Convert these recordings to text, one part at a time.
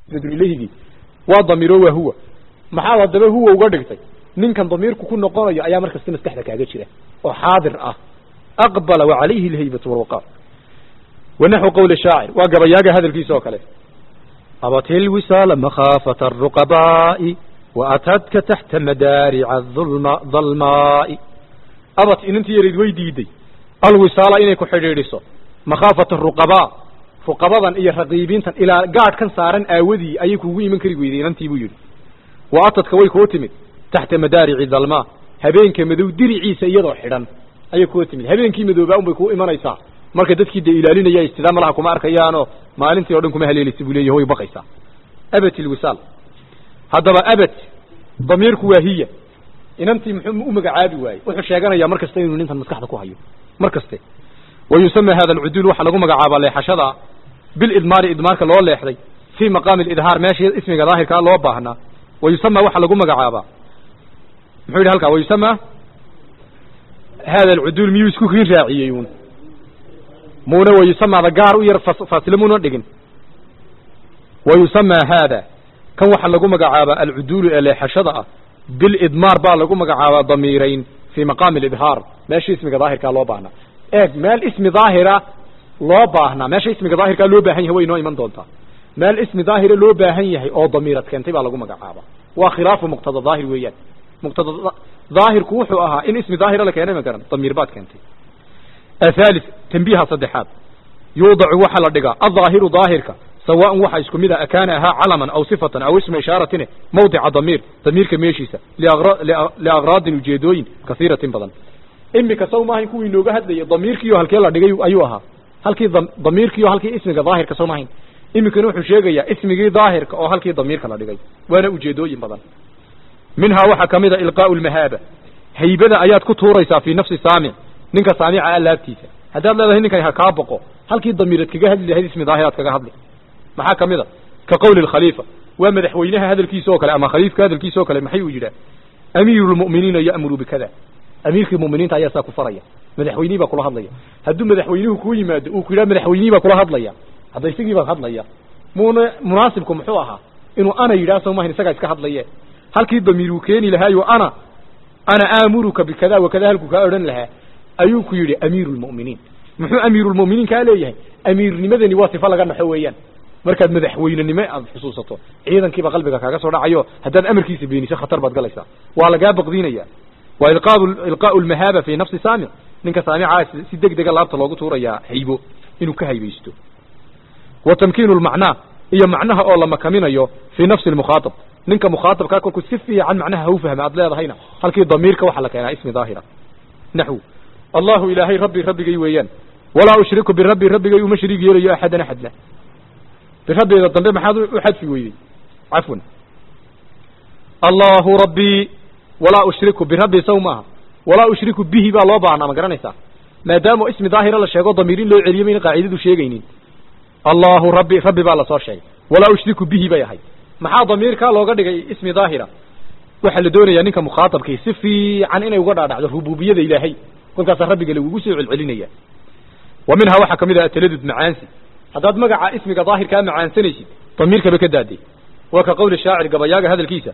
ilayhi waa damiro waa huwa maxaa wadaba huwa uga dhigtay ninkan damirku ku noqonayo ayaa markasta maskaxda kaaga jira oo xaadir ah aqbala wa alayhi alhaybatu wal waqar wa nahu qawl ash-sha'ir wa gabayaaga hadalkiisa oo kale abatil wisala makhafata ar-ruqaba'i wa atatka tahta madari'a adh-dhulma'i abat inanti yarid way diiday al-wisala inay ku xidhiidhiso makhafata ar-ruqaba fuqabadan iyo raqiibintan ila gaad kan saaran aawadii ayay kugu iman kari weydeen intii buu yiri wa atadka way ku timid tahta madari'i dhalma habeenka madow diriciisa iyadoo xidhan ayay ku timid habeenkii madooba bay ku imanaysaa marka dadkii de ilaalinaya istidaam laha kuma arkayaano maalintii oo dhan kuma haleelaysi buu leeyahay way baqaysaa abati alwisal hadaba abat damirku wahiya inantii muxuu u magacaabi waayay wuxuu sheeganayaa markasta inuu nintan maskaxda ku hayo markasta ويسمى هذا العدول وحا لغو مغعابا ليحشدا بالإدمار إدمارك لو ليحدي في مقام الإظهار ماشي اسمك ظاهر كان لو باهنا ويسمى وحا لغو مغعابا محولي هلكا ويسمى هذا العدول ميوسكو كين راعيون مونا ويسمى ذقار وير فاسلمون ودقن ويسمى هذا كان وحا لغو مغعابا العدول اللي حشدا بالإدمار با لغو مغعابا ضميرين في مقام الإظهار ماشي اسمك ظاهر كان لو باهنا مال اسم ظاهرة لو باهنا ماشي اسمك ظاهر كان لو باهن هو ينوي من دونتا مال اسم ظاهرة لو باهن او ضميرة كانتي با لغو مغعابا وخلاف مقتضى ظاهر ويان مقتضى ظاهر كوحو اها ان اسم ظاهرة لك يعني مقرن ضمير بات كانتي الثالث تنبيها صدحات يوضع وحا لدقا الظاهر ظاهرك سواء وحا اسكم اذا اكانها علما او صفة او اسم اشارة موضع ضمير كميشيسة لاغراض وجيدوين كثيرة بضن imika saw maahin kuwii nooga hadlayay damiirkiyo halkee la dhigay ayuu ahaa halkii damiirkiyo halkii ismiga daahirka saw maahin imika wuxuu sheegayaa ismigii daahirka oo halkii damiirka la dhigay waana ujeedooyin badan minha waxa kamida ilqaa'u almahaba haybada ayaad ku tuuraysaa fi nafsi saami ninka saamica alaabtiisa hadaad leedahay ninkan ha ka baqo halkii damiirad kaga hadli lahayd ismi daahiraad kaga hadli maxaa kamida ka qawli al-khalifa wa madaxweynaha hadalkiisa oo kale ama khaliifka hadalkiisa oo kale maxay u jiraa amiirul mu'miniina ya'muru bikada أميرك المؤمنين تايا ساكو فريا مدحويني با كلا هادليا هادو مدحوينيو كو يماد او كلا مدحويني با كلا هادليا هدا يسغي با هادليا مناسبكم مخو اها انو انا يراسو ما هن سغا اسكا هادليا halkii damiiru keeni lahayo ana aamuruka bikada wa kada halku ka oran lahaa ayuu ku yiri amiirul mu'miniin muxuu amiirul mu'miniin ka leeyahay amiirnimadani waa sifa laga naxo weeyaan markaad madaxweynenimo aad xusuusato ciidankiiba qalbiga kaaga soo dhacayo hadaad amarkiisa beeniso khatar baad galaysaa waa laga baqdiinaya وإلقاء المهابة في نفس سامع نينك سامع سيدك دغ لابتا لوغو توريا هيبو انو كهيبيستو وتمكين المعنى هي معناها او لما كمينيو في نفس المخاطب نينك مخاطب كاكو كسفي عن معناها هو فهم ادليده هينا halkii ضميرك waxa la keenaa ismi daahira نحو الله إلهي ربي ويان ولا أشرك بربي وما شريك يلي أحدا أحدنا بربي إذا ضمير محاضر أحد في ويدي عفوا الله ربي ولا أشرك بربي سومها ولا أشرك به با الله بعنا ما قرانيسا ما دام اسم ظاهر لا شيغو ضميرين لو عليمين قاعدته شيغينين الله ربي با لا سو شيء ولا أشرك به با يحي maxaa ضميرka looga dhigay ismi daahira waxa la doonayaa ninka muqaatabkii si fiican inay uga dhaadhacdo rububiyada ilaahay kolkaas rabbiga lagu soo celcelinaya ومنها waxa kamid ah taladud macaansi hadaad magaca ismiga daahirka macaansanaysid ضميرka ba ka daaday waa ka qowl shaacir gabayaaga hadalkiisa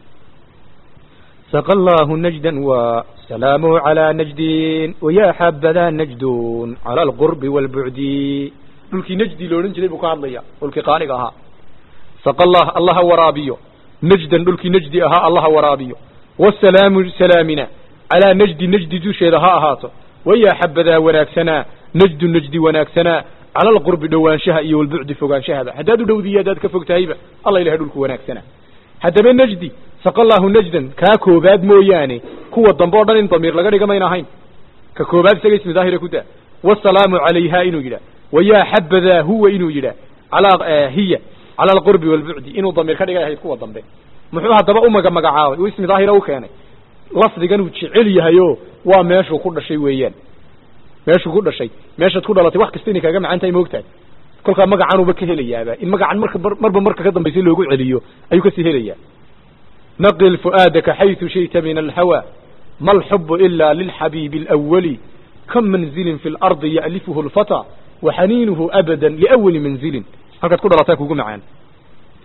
سقى الله نجدا وسلامه على نجدين ويا حبذا نجدون على القرب والبعد لكي نجدي لو ننجدي بكار ليا ولكي قانقها سقى الله ورابيو نجدا لكي نجدي أها الله ورابيو والسلام سلامنا على نجدي دوشي لها أهاته ويا حبذا وناكسنا نجدي وناكسنا على القرب دوان شهئي والبعد فوقان شهدا حداد دودي يداد كفوق تهيبة الله إله دولك وناكسنا حتى بين نجدي سقى الله نجدا كاكوباد موياني كوة ضمبورنا ان ضمير لغا دغا ماينا هين كاكوباد سغا اسم ظاهر كدا والسلام عليها انو يدا ويا حبذا هو انو يدا على هي على القرب والبعد انو ضمير كدغا هي كوة ضمبه muxuu hadaba u magacaawi oo ismi daahir oo keenay lafdigan uu jecel yahayo waa meeshu ku dhashay weeyaan meesha ku dhalatay wax kasta inay kaga macaantay moogtahay kolka magacan uu ka helayaaba in magacan marba ka dambeysay loogu celiyo ayuu ka sii helayaa نقل فؤادك حيث شئت من الهوى ما الحب إلا للحبيب الأول كم منزل في الأرض يألفه الفتى وحنينه أبدا لأول منزل هكذا تقول رتاك وقوم معان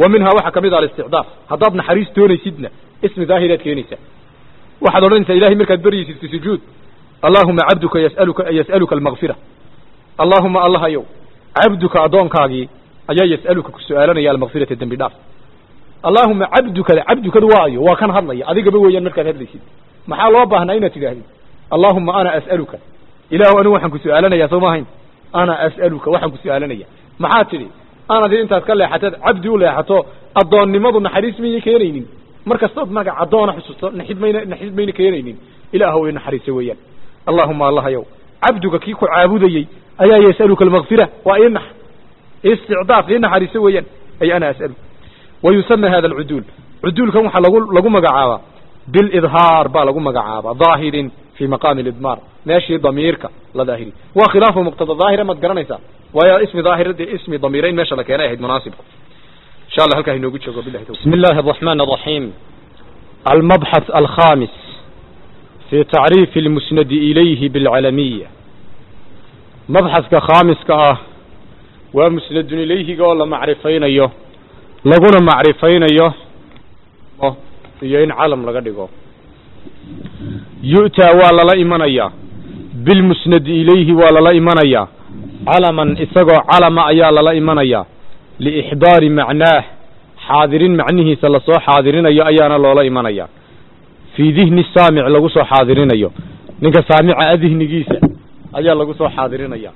ومنها waxa kamid ah الاستعداف haddaad naxariis doonaysidna ismi daahiraad keenaysa waxaad oranaysaa ilaahay markaad bariyaysid fi sujuud allahumma abduka yas'aluka al-maghfirah allahumma allah ayow abduka adoonkaagii ayaa yas'aluka ku su'aalanaya al-maghfirata dambi dhaaf allahumma abduka waayo waa kan hadlaya adigaba weeyaan markaad hadlaysid maxaa loo baahnaa inaad tidaahdid allahumma ana as'aluka ilaahu anu waxaan ku su'aalanayaa soo maahayn ana as'aluka waxaan ku su'aalanaya maxaa tidhi aanad intaad ka leexatad abdi u leexato adoonnimadu naxariis ma keenaynin markastood magac adoona xusuusto naxid mayna keenaynin ilaahu way naxariis weeyaan allahumma allah yow abduka kii ku caabudayay ayaa yasaluka al-maghfirah wa inah isticdaaf in naxariis weeyaan ay ana as'alu ويسمى هذا العدول عدول كم لغو مغعابا بالإظهار با لغو مغعابا ظاهر في مقام الإضمار ماشي ضميرك لا ظاهري وخلاف مقتضى ظاهر ما تقرنيسا ويا اسم ظاهر دي اسم ضميرين ماشي لك يا مناسب إن شاء الله هلك هنوجد شكرا بالله توفيق. بسم الله الرحمن الرحيم. المبحث الخامس في تعريف المسند إليه بالعلمية. مبحث كخامس كأه ومسند إليه قال معرفين أيه laguna macrifaynayo iyo in calam laga dhigo yu'ta waa lala imanaya bil musnad ilayhi waa lala imanaya calaman isagoo calama ayaa lala imanaya li ihdaari macnaah xaadirin macnihiisa la soo xaadirinayo ayaana loola imanaya fi dhihni saamic lagu soo xaadirinayo ninka saamica adihnigiisa ayaa lagu soo xaadirinaya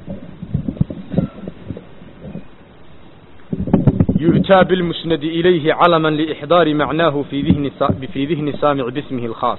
يؤتى بالمسند إليه علما لإحضار معناه في ذهن السامع باسمه الخاص.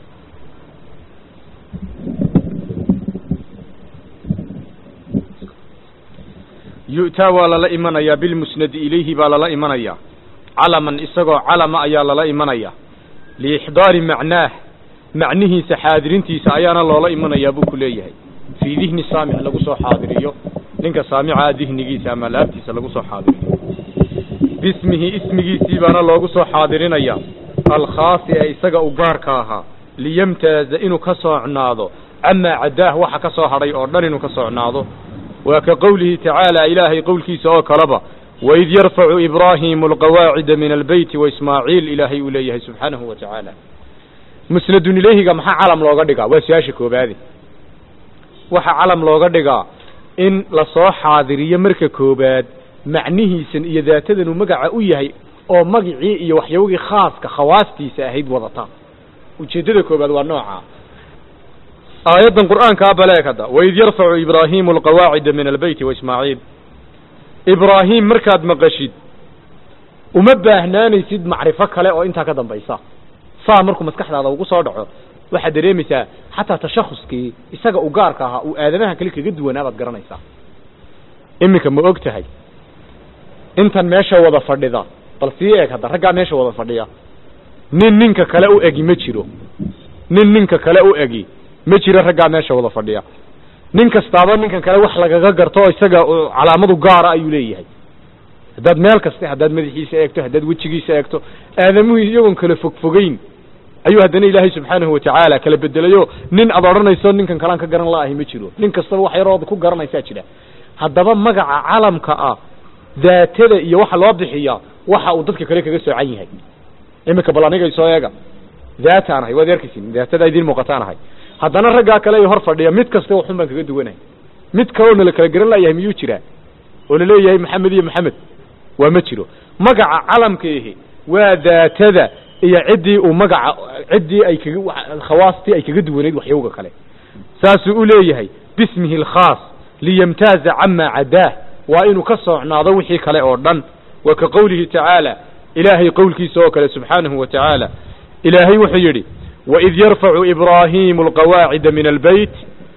يؤتى ولا إيمانيا بالمسند إليه ولا إيمانيا علما إسقى علم أيا لا إيمانيا لإحضار معناه معنيه سحاضرنتي سأيانا لا إيمانيا بكليه في ذهن السامع لقصو حاضريه لنك سامع ذهنه سامع لابتي سلقصو حاضريه باسمه اسمه سيبانا لوغو سو حاضرينيا الخاص اي اسغا او غاركا اها ليمتاز انو كسوعنادو اما عداه waxa ka soo haray oo dhan inuu ka soonaado wa ka qawlihi ta'ala ilahi qawlkiisa oo kalaba wa id yarfa'u ibrahim alqawaa'id min albayt wa isma'il ilahi ilayhi subhanahu wa ta'ala musnadun ilayhi maxaa calam looga dhigaa waa siyaasha koobaad waxa calam looga dhigaa in la soo xaadiriyo marka koobaad macnihiisan iyo daatadan uu magaca u yahay oo magacii iyo waxyowgii khaaska khawaastiisa ahayd wadata ujeedada koobaad waa nooca aayadan quraanka baleekada wayd yarfa'u ibraahimu alqawaa'id min albayt wa ismaaciil ibraahim markaad maqashid uma baahnaanaysid macrifo kale oo inta ka dambaysa saa markuu maskaxdaada ugu soo dhaco waxa dareemaysaa xataa tashakhuskii isaga u gaarka ahaa uu aadamaha kale kaga duwanaabaad garanaysaa imika ma ogtahay intan meesha wada fadhida bal sii eeg hadda ragga meesha wada fadhiya ninka kale u egi ma jiro ninka kale u egi ma jiro ragga meesha wada fadhiya nin kastaaba ninkan kale wax lagaga garto isaga calaamadu gaar ah ayuu leeyahay haddaad meel kasta haddaad madaxiisa eegto haddaad wejigiisa eegto aadamuhu iyagoon kala fogfogeyn ayuu haddana ilaahay subxaanahu wa tacaala kala bedelayo nin aad odhanayso ninkan kalaan ka garan la'ahay ma jiro nin kastaba wax yarooda ku garanaysaa jira haddaba magaca calamka ah daatada iyo waxa loo bixiya waxa uu dadka kale kaga soocan yahay imika bal aniga soo eega daataanahay waad arkaysin daatada idin muuqataanahay haddana ragga kale ay hor fadhiya mid kasta wuxuu baan kaga duwanahay mid kale la kala garan layahay miyuu jira oo la leeyahay maxamed iyo maxamed waa ma jiro magaca calamkeehi waa daatada iyo cidii uu magaca cidii ay kaga khawaasti ay kaga duwaneed waxyowga kale saas uu leeyahay bismihi alkhaas liyamtaza amma adah waa inuu ka soocnaado wixii kale oo dhan wa ka qawlihi ta'ala ilaahi qawlkiisa oo kale subhanahu wa ta'ala ilaahi wuxuu yiri wa id yarfa'u ibrahim alqawaa'id min albayt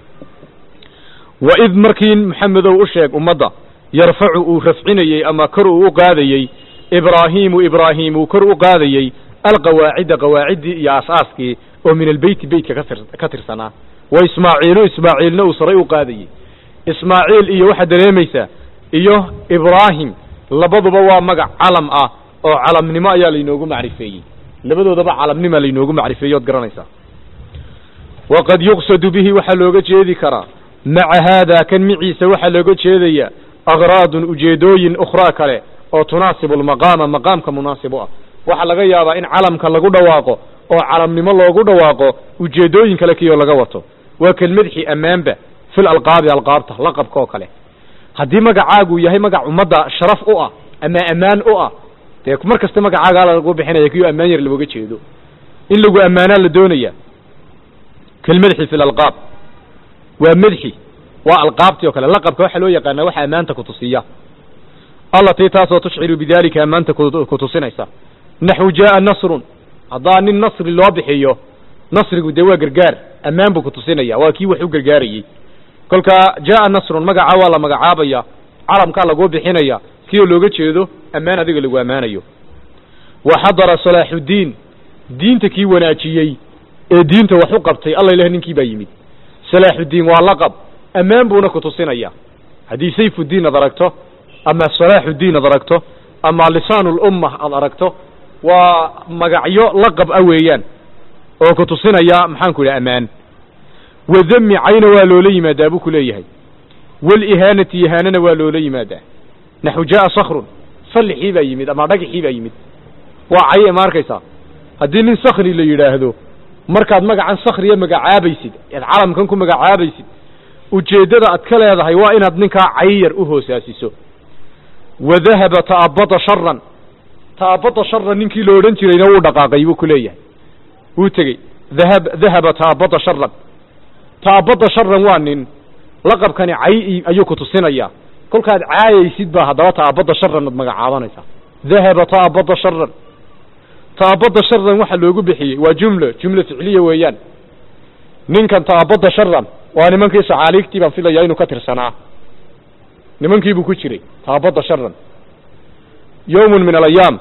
wa id markin muhammadow u sheeg umada yarfa'u raf'inayay ama kor u qaadayay ibrahim kor u qaadayay alqawaa'id qawaa'idi iyo asaaski oo min albayt baytka ka tirsanaa wa ismaaciilna uu saray u qaadayay ismaaciil iyo waxa dareemaysa iyo ibrahim labaduba waa magac calam ah oo calamnimo ayaa laynoogu macrifeeyay labadoodaba calamnimo laynoogu macrifeeyo garanaysa waqad yuqsadu bihi waxa looga jeedi karaa maca hada kan miciisa waxa looga jeedaya aghraad ujeedooyin ukhra kale oo tunaasibu almaqaama maqaamka munaasib u ah waxaa laga yaabaa in calamka lagu dhawaaqo oo calamnimo loogu dhawaaqo ujeedooyin kale kiyoo laga wato waa kelmadxi ammaanba fil alqaabi alqaabta laqabka oo kale haddii magacaagu yahay magac ummadda sharaf u ah ama ammaan u ah dee mar kasta magacaagaa lagu bixinaya kiyoo ammaan yar looga jeedo in lagu ammaanaa la doonaya kelmadxi fil alqaab waa madxi waa alqaabtii oo kale laqabka waxaa loo yaqaanaa waxa ammaanta ku tusiya allatii taasoo tushciru bidaalika ammaanta ku tusinaysa naxwu jaaa nasrun haddaa nin nasri loo bixiyo nasrigu dee waa gargaar ammaan buu ku tusinaya waa kii wax u gargaarayey kolkaa jaaa nasrun magaca waa la magacaabaya calamkaa laguu bixinaya kii oo looga jeedo ammaan adiga lagu ammaanayo wa xadara salaaxuddiin diinta kii wanaajiyey ee diinta wax u qabtay alla ilaah ninkii baa yimid salaaxuddiin waa laqab ammaan buuna ku tusinaya haddii sayfuddiin ad aragto ama salaaxuddiin ad aragto ama lisaanulumma ad aragto waa magacyo laqab ah weeyaan oo ku tusinaya maxaanku idhaha ammaan wadami cayna waa loola yimaadaa buu ku leeyahay walihaanati ihaanana waa loola yimaadaa naxu jaaa sakrun sallixii baa yimid ama dhagixii baa yimid waa caye ma arkaysaa haddii nin sakri la yidhaahdo markaad magacan sakriya magacaabaysid ead calamkan ku magacaabaysid ujeeddada aad ka leedahay waa inaad ninkaa cayar u hoosaasiso wadahaba ta'abada sharan ta'abada sharan ninkii la odhan jirayna wuu dhaqaaqay buu ku leeyahay wuu tegey dahaba ta'abada sharan ta'abada sharan waa nin laqabkani cay ayuu ku tusinayaa kolkaad caayaysid baa haddaba ta'abada sharan ad magacaabanaysaa dahaba ta'abada sharan ta'abada sharan waxa loogu bixiyey waa jumla ficliya weeyaan ninkan ta'abada sharan waa nimankii sacaaliigtii baan filayaa inuu ka tirsanaa nimankiibuu ku jiray ta'abada sharan yawmun min alayaam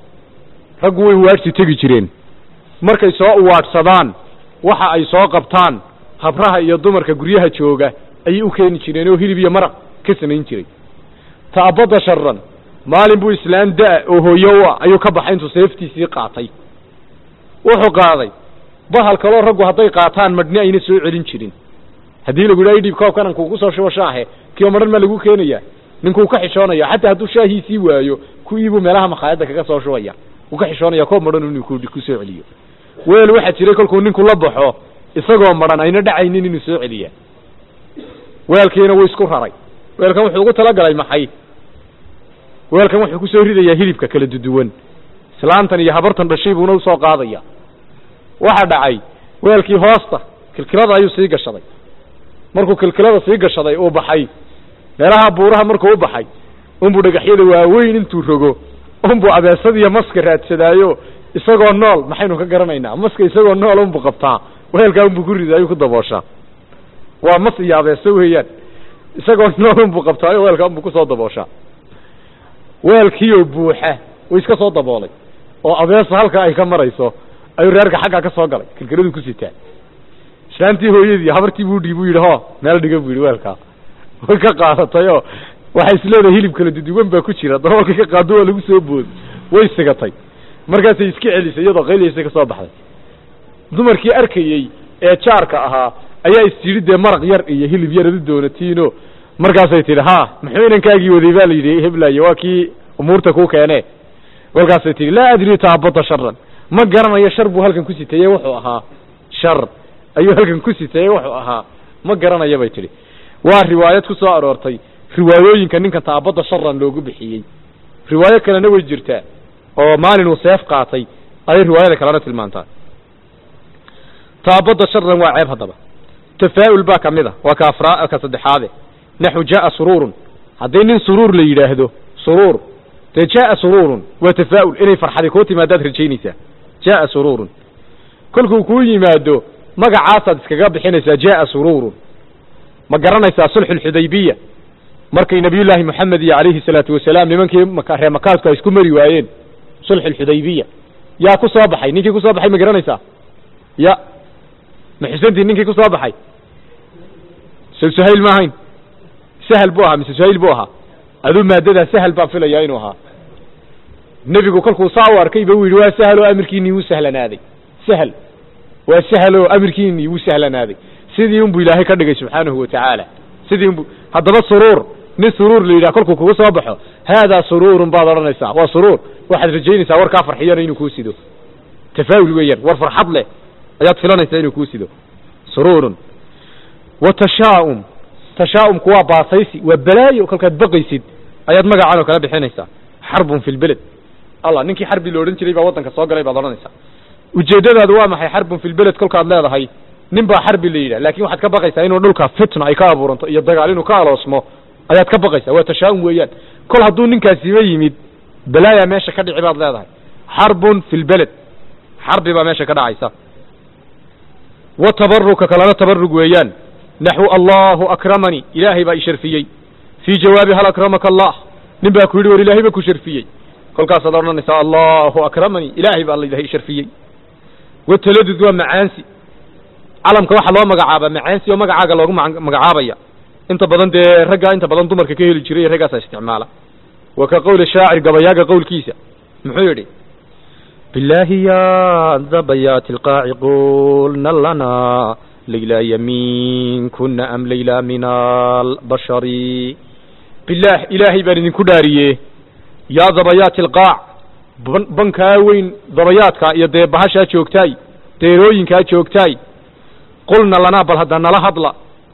raggu way uwaadhsi tegi jireen markay soo uwaadhsadaan waxa ay soo qabtaan habraha iyo dumarka guryaha jooga ayay u keeni jireen oo hilib iyo maraq ka samayn jiray ta'abada sharan maalin buu islaan da- oo hooyo u ah ayuu ka baxay intuu seeftiisii qaatay wuxuu qaaday bahal kaloo raggu hadday qaataan madhni ayna soo celin jirin haddii lagu yidhaha idhiib koobkanan kuugu soo shubo shaahe kiyo madhan maa lagu keenaya ninkuu ka xishoonaya xataa hadduu shaahiisii waayo kuwiibuu meelaha makhaayadda kaga soo shubaya uu ka xishoonaya koob madhan inuu ku soo celiyo weel waxaa jiray kolkuu ninku la baxo isagoo madhan ayna dhacaynin inuu soo celiya weelkiina wuu isku raray weelkan wuxuu ugu talagalay maxay weelkan wuxuu ku soo ridayaa hilibka kala duduwan islaantan iyo habartan dhashay buuna usoo qaadaya waxa dhacay weelkii hoosta kilkilada ayuu sii gashaday markuu kilkilada sii gashaday uu baxay meelaha buuraha markuu u baxay unbuu dhagaxyada waaweyn intuu rogo unbuu abeesad iyo maska raadsadaayo isagoo nool maxaynu ka garanaynaa maska isagoo nool unbuu qabtaa weelkaa unbuu ku ridaa ayuu ku dabooshaa waa mas iyo abeeso weeyaan isagoo nool unbuu qabtaayo weelkaa unbuu kusoo dabooshaa weelkiioo buuxa uu iska soo daboolay oo abeesa halka ay ka marayso ayuu reerka xaggaa ka soo galay kilkiladuu ku sitaa islaantii hooyadii habartii buu dhiib buu yidhi ho meel dhiga buu yidhi weelkaa way ka qaadatay oo waxay isleedahay hilib kala duduwan baa ku jira daboolka ka qaado waa lagu soo booday way sigatay markaasay iska celisay iyadoo qaylihiisa ka soo baxday dumarkii arkayey ee jaarka ahaa ayaa istidhi dee maraq yar iyo hilib yar adu doonatiino markaasay tidhi ha muxuu inankaagii waday baa la yidhi heblaaye waa kii umuurta kuu keene kolkaasay tidhi laa adri ta'abada sharan ma garanayo shar buu halkan ku sitaye wuxuu ahaa shar ayuu halkan ku sitaye wuxuu ahaa ma garanayo bay tidhi waa riwaayad ku soo aroortay riwaayooyinka ninka ta'abada sharan loogu bixiyey riwaayo kalena way jirtaa oo maalin uu seef qaatay ayay riwaayada kalena tilmaantaa ta'abada sharan waa ceeb haddaba tafaa'ul baa ka mid a waa ka saddexaade naxu jaaa suruurun hadday nin suruur la yidhaahdo suruur dee jaaa suruurun waa tafaa'ul inay farxadi kuu timaadaad rajaynaysaa jaaa suruurun kolkuu kuu yimaado magacaasaad iskaga bixinaysaa jaaa suruurun ma garanaysaa sulxulxudaybiya markay nabiyullaahi moxamed iyo calayhi salaatu wasalaam nimankii reer makaadku ay isku mari waayeen sulxulxudaybiya yaa ku soo baxay ninkii ku soo baxay ma garanaysaa ya ma xusantiin ninkii ku soo baxay suhayl ma ahayn sahal buu ahaa mise suhayl buu ahaa aduu maadadaa sahal baan filayaa inuu ahaa nebigu kolkuu saa u arkay ba uu yidhi waa sahal oo amirkiinii wuu sahlanaaday sahal waa sahal oo amirkiinii wuu sahlanaaday sidii unbuu ilaahay ka dhigay subxaanahu watacaala sidii unbu haddaba suruur nin suruur la yidhaha kolkuu kugu soo baxo haadaa suruurun baad odhanaysaa waa suruur waxaad rajaynaysaa warkaa farxiyana inuu kuu sido tafaa'ul weeyaan war farxad leh ayaad filanaysaa inuu kuu sido suruurun wa tashaa'um tashaa'umku waa baasaysi waa balaayo kolkaad baqaysid ayaad magacan oo kala bixinaysaa xarbun fi lbeled allah ninkii xarbi la odhan jiray baa waddanka soo galay baad odhanaysaa ujeeddadaadu waa maxay xarbun fi lbeled kolkaad leedahay nin baa xarbi la yidhah laakin waxaad ka baqaysaa inuu dhulka fitna ay ka abuuranto iyo dagaal inuu ka aloosmo ayaad ka baqaysaa waa tashaa'um weeyaan kol hadduu ninkaasiba yimid balaaya meesha ka dhici baad leedahay xarbun fi lbeled xarbi baa meesha ka dhacaysa wa tabaruka kalena tabarug weeyaan naxwu allahu akramanii ilaahay baa i sharfiyey fii jawaabi hal akramaka allah nin baa ku yidhi war ilaahay ba ku sharfiyey kolkaasaad odhanaysaa allahu akramanii ilaahay baa layidhahay sharfiyey wataladud waa macaansi calamka waxaa loo magacaabaa macaansi oo magacaaga loogu magacaabaya inta badan dee raggaa inta badan dumarka ka heli jiray raggaasaa isticmaala wa ka qowli shaacir gabayaaga qowlkiisa muxuu yidhi bilaahi ya dabayaati alqaaci qulna lana layla yamiinkuna am layla min albashari bilaah ilaahay baan idinku dhaariye yaa dabayaati alqaac bankaa weyn dabayaadka iyo dee bahashaa joogtaay deerooyinkaa joogtaay qulna lanaa bal hadda nala hadla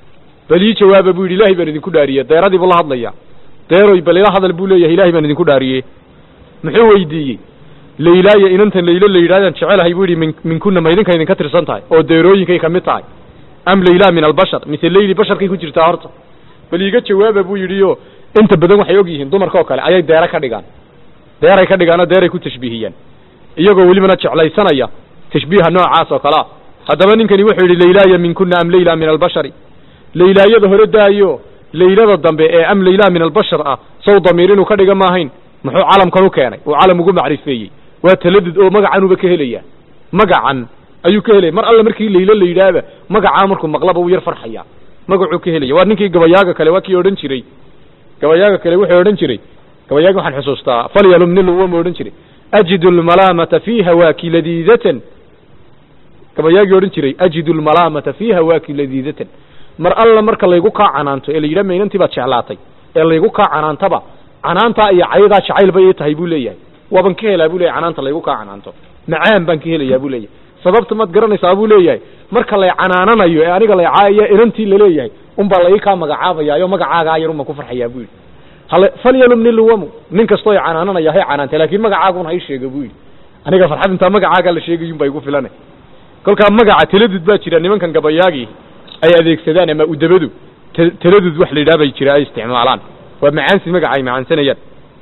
bal ii jawaaba buu yidhi ilaahay baan idinku dhaariye deeradii buu la hadlaya deeroy bal ila hadal buu leeyahay ilaahay baan idinku dhaariye muxuu weydiiyey laylaaya inantan laylo la yidhahdaan jecelahay buu yidhi minkuna ma idinka idinka tirsan tahay oo deerooyinkay ka mid tahay am layla min albashar mise layli basharkay ku jirtaa horta bal iiga jawaaba buu yidhi oo inta badan waxay og yihiin dumarka oo kale ayay deera ka dhigaan deeray ka dhigaanoo deeray ku tashbiihiyaan iyagoo welibana jeclaysanaya tashbiiha noocaas oo kalea haddaba ninkani wuxuu yidhi laylaaya minkuna am layla min albashari laylaayada hore daayo laylada dambe ee am layla min albashar ah saw damiir inuu ka dhiga maahayn muxuu calamkan u keenay uu calam ugu macrifeeyey waa taladud oo magacanuba ka helaya magacan ayuu ka helaya mar alle markii laylo la yidhaahba magacaa markuu maqlaba uu yar farxaya magacuu ka helaya waa ninkii gabayaaga kale waa kii odhan jiray gabayaaga kale wuxuu odhan jiray gabayaaga waxaan xusuustaa falyalumnilu wama odhan jiray ajidu almalaamata fi hawaaki ladiidatan gabayaagii odhan jiray ajidu almalaamata fi hawaaki ladiidatan mar alla marka laygu kaa canaanto ee la yidhaha maynantii baad jeclaatay ee laygu kaa canaantaba canaantaa iyo caydaa jacayl bay ii tahay buu leeyahay waaban ka helaa buu leyahay canaanta laygu kaa canaanto macaan baan ka helayaa buu leeyahay sababta maad garanaysaa buu leeyahay marka lay canaananayo ee aniga laycaayo inantii laleeyahay unbaa lai kaa magacaabayaayo magacaagaa yar unbaan ku farxayaa buu yidhi falyalumni luwamu nin kastoo ay canaananaya hay canaantay laakiin magacaagun hay sheega buu yidhi aniga farxad intaa magacaagaa la sheegayun baa igu filana kolkaa magaca taladud baa jira nimankan gabayaagii ay adeegsadaan ama udabadu taladud wax la yidhaha bay jira ay isticmaalaan waa macaansi magaca ay macaansanayaan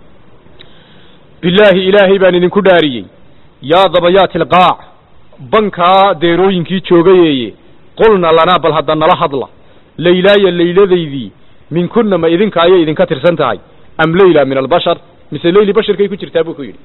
bilaahi ilaahay baan idinku dhaariyey yaa dabayaati alqaac bankaa deerooyinkii joogayeeye qulna lanaa bal hadda nala hadla laylaaya layladaydii minkuna ma idinka ayay idinka tirsan tahay am layla min albashar mise layli basharkay ku jirtaa buu ku yidhi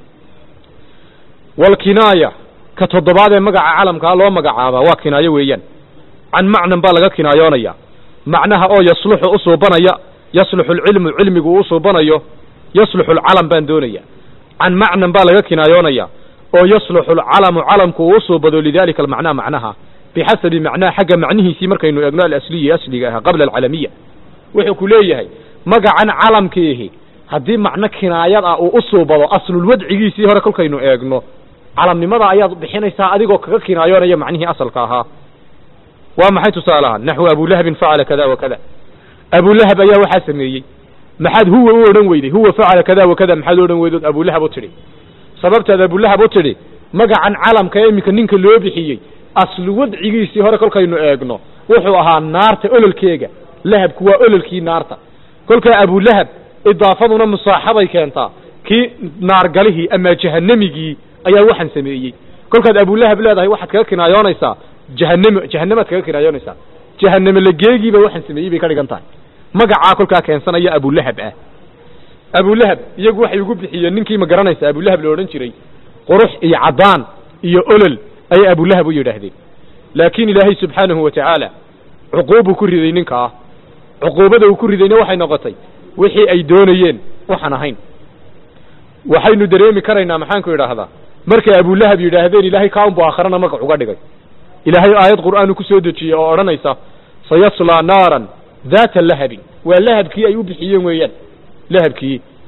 walkinaaya ka toddobaad ee magaca calamkaa loo magacaabaa waa kinaayo weeyaan can macnan baa laga kinaayoonaya macnaha oo yasluxu u suubanaya yasluxu alcilmu cilmigu u suubanayo yasluxu alcalam baan doonaya can macnan baa laga kinaayoonaya oo yasluxu alcalamu calamku uu suubado lidalika almacnaa macnaha bixasabi macnaha xagga macnihiisii markaynu eegno alasliyi asliga ahaa qabla alcalamiya wuxuu ku leeyahay magacan calamkiihi haddii macno kinaayad ah uu u suubado aslulwadcigiisii hore kolkaynu eegno calamnimada ayaad bixinaysaa adigoo kaga kinaayoonaya macnihii asalka ahaa waa maxay tusaalahaan naxwu abulahabin facala kada wa kada abulahab ayaa waxaa sameeyey maxaad huwa u odhan weyday huwa facala kada wa kada maxaad odhan weydood abulahab u tidhi sababtaad abulahab u tidhi magacan calamka iminka ninka loo bixiyey aslu wadcigiisii hore kolkaynu eegno wuxuu ahaa naarta ololkeega lahabku waa ololkii naarta kolkaa abulahab idaafaduna musaaxabay keentaa kii naargalihii ama jahanamigii ayaa waxaan sameeyey kolkaad abulahab leedahay waxaad kaga kinaayoonaysaa jahanamaad kaga kinaayoonaysaa jahaname lageegiiba waxaan sameeyey bay ka dhigan tahay magacaa kolkaa keensanaya abulahab ah abulahab iyagu waxay ugu bixiyeen ninkii ma garanaysa abulahab la odhan jiray qurux iyo caddaan iyo olol ayay abulahab u yidhaahdeen laakiin ilaahay subxaanahu watacaala cuquubuu ku riday ninka ah cuquubada uu ku ridayna waxay noqotay wixii ay doonayeen waxaan ahayn waxaynu dareemi karaynaa maxaanku idhaahdaa markay abulahab yidhaahdeen ilaahay kaunbu aakharana magac uga dhigay ilaahay aayad qur'aanu ku soo dejiyey oo odhanaysa sayaslaa naaran daata lahabin waa lahabkii ay u bixiyeen weeyaan lahabkii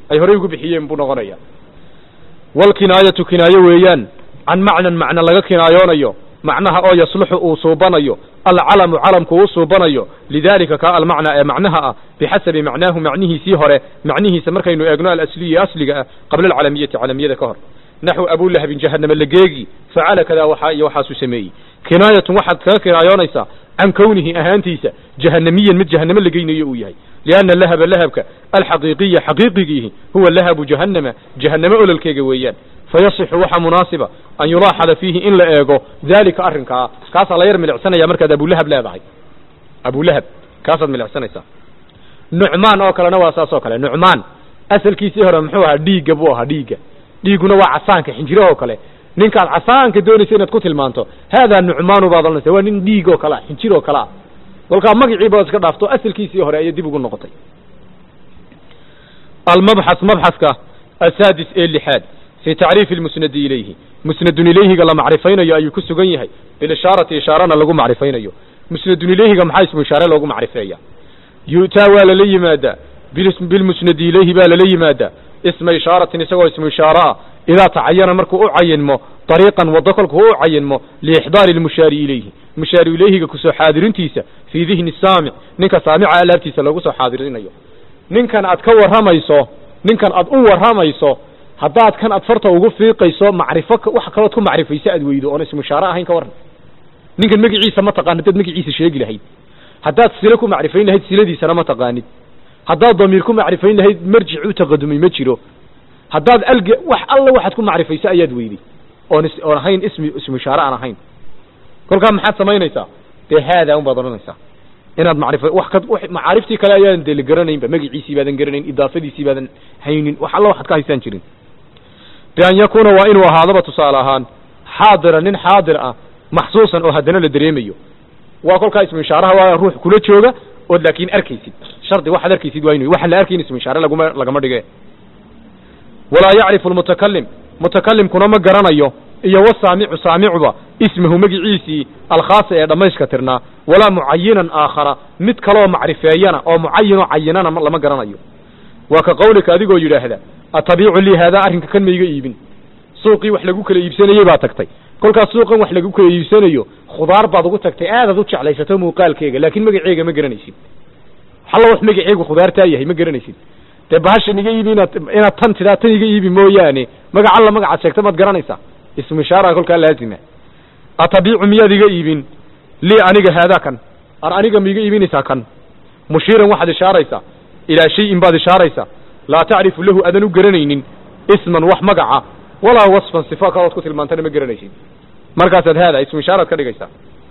ay horey ugu bixiyeen buu noqonaya walkinaayatu kinaayo weeyaan can macnan macna laga kinaayonayo macnaha oo yasluxu uu suubanayo alcalamu calamku uu suubanayo lidalika ka almacna ee macnaha ah bixasabi macnaahu macnihiisii hore macnihiisa markaynu eegno alasliyi asliga ah qabla alcalamiyati calamiyada ka hor naxو abulahabin jahanama lageegi facala kadaa waxaa iyo waxaasuu sameeyey kinaayatun waxaad kaga kinaayoonaysaa can kownihi ahaantiisa jahanamiyan mid jahanamo lageynayo uu yahay lianna lahaba lahabka alxaqiiqiya xaqiiqigiihi huwa lahabu jahanama jahanamo ololkeega weeyaan fayasixu waxaa munaasiba an yulaaxada fiihi in la eego dalika arrinkaa kaasaa la yar milicsanaya markaad abulahab leedahay abulahab kaasaad milicsanaysaa nucmaan oo kalena waa saas oo kale nucmaan asalkiisii hore muxuu ahaa dhiigga buu ahaa dhiigga dhiiguna waa casaanka xinjirahoo kale ninkaad casaanka doonaysa inaad ku tilmaanto haadaa nucmaanu baad oranaysa waa nin dhiig oo kale ah xinjir oo kale ah kolkaa magacii baad iska dhaafto asalkiisii hore ayay dib ugu noqotay almabxas mabxaska asaadis ee lixaad fi tacriifi almusnadi ilayhi musnadun ilayhiga la macrifaynayo ayuu ku sugan yahay bilishaarati ishaarana lagu macrifaynayo musnadun ilayhiga maxaa ismu ishaare loogu macrifeeya yu'taa waa lala yimaadaa bilmusnadi ilayhi baa lala yimaadaa isma ishaaratin isagoo ismu ishaare ah idaa tacayana markuu u cayinmo dariiqan waddo kolkuu u cayinmo liixdaari lmushaari ilayhi mushaaru ilayhiga kusoo xaadirintiisa fii dihni saamic ninka saamica alaabtiisa loogu soo xaadirinayo ninkan aad ka warramayso ninkan aad u warramayso haddaad kan aad farta ugu fiiqayso macrifo wax kalood ku macrifayso aad weydo oona ismu ishaare ahayn ka warran ninkan magaciisa ma taqaanid haddaad magaciisa sheegi lahayd haddaad silo ku macrifayn lahayd siladiisana ma taqaanid haddaad damiir ku macrifayn lahayd marjic u taqadumay ma jiro haddaad wax alla waxaad ku macrifayso ayaad weyday oon ahayn ismu ishaare aan ahayn kolkaa maxaad samaynaysaa dee haadaa un baad odhanaysaa inaad macaariftii kale ayaadan dee la garanaynba magaciisii baadan garanayn idaafadiisii baadan haynin wax alla waxaad ka haysaan jirin bian yakuuna waa inuu ahaadaba tusaale ahaan xaadira nin xaadir ah maxsuusan oo haddana la dareemayo waa kolkaa ismu ishaaraha waa ruux kula jooga ood laakiin arkaysid shardi waxaad arkaysid waa inu waxaan la arkayn ismu ishaare lagama dhige walaa yacrifu almutakalim mutakalimkuna ma garanayo iyo wasaamicu saamicuba ismahu magiciisii alkhaasa ee dhammayska tirnaa walaa mucayinan aakhara mid kaloo macrifeeyana oo mucayinoo cayinana lama garanayo waa ka qawlika adigoo yidhaahda atabiicu lii haadaa arrinka kan mayga iibin suuqii wax lagu kala iibsanayey baa tagtay kolkaas suuqan wax lagu kala iibsanayo khudaar baad ugu tagtay aadaad u jeclaysato muuqaalkeega laakiin magaceega ma garanaysid halla wax magaceegu khudaartaa yahay ma garanaysid dee bahashan iga iibi inaad tan tidaa tan iga iibi mooyaane magac alla magacaad sheegta maad garanaysaa ismu ishaaraha kolkaa laazima atabiicu miyaad iga iibin lii aniga haadaa kan ar aniga miiga iibinaysaa kan mushiiran waxaad ishaaraysaa ilaa shayin baad ishaaraysaa laa tacrifu lahu adan u garanaynin isman wax magaca walaa wasfan sifa kalood ku tilmaantana ma garanaysid markaasaad haadaa ismu ishaaraad ka dhigaysaa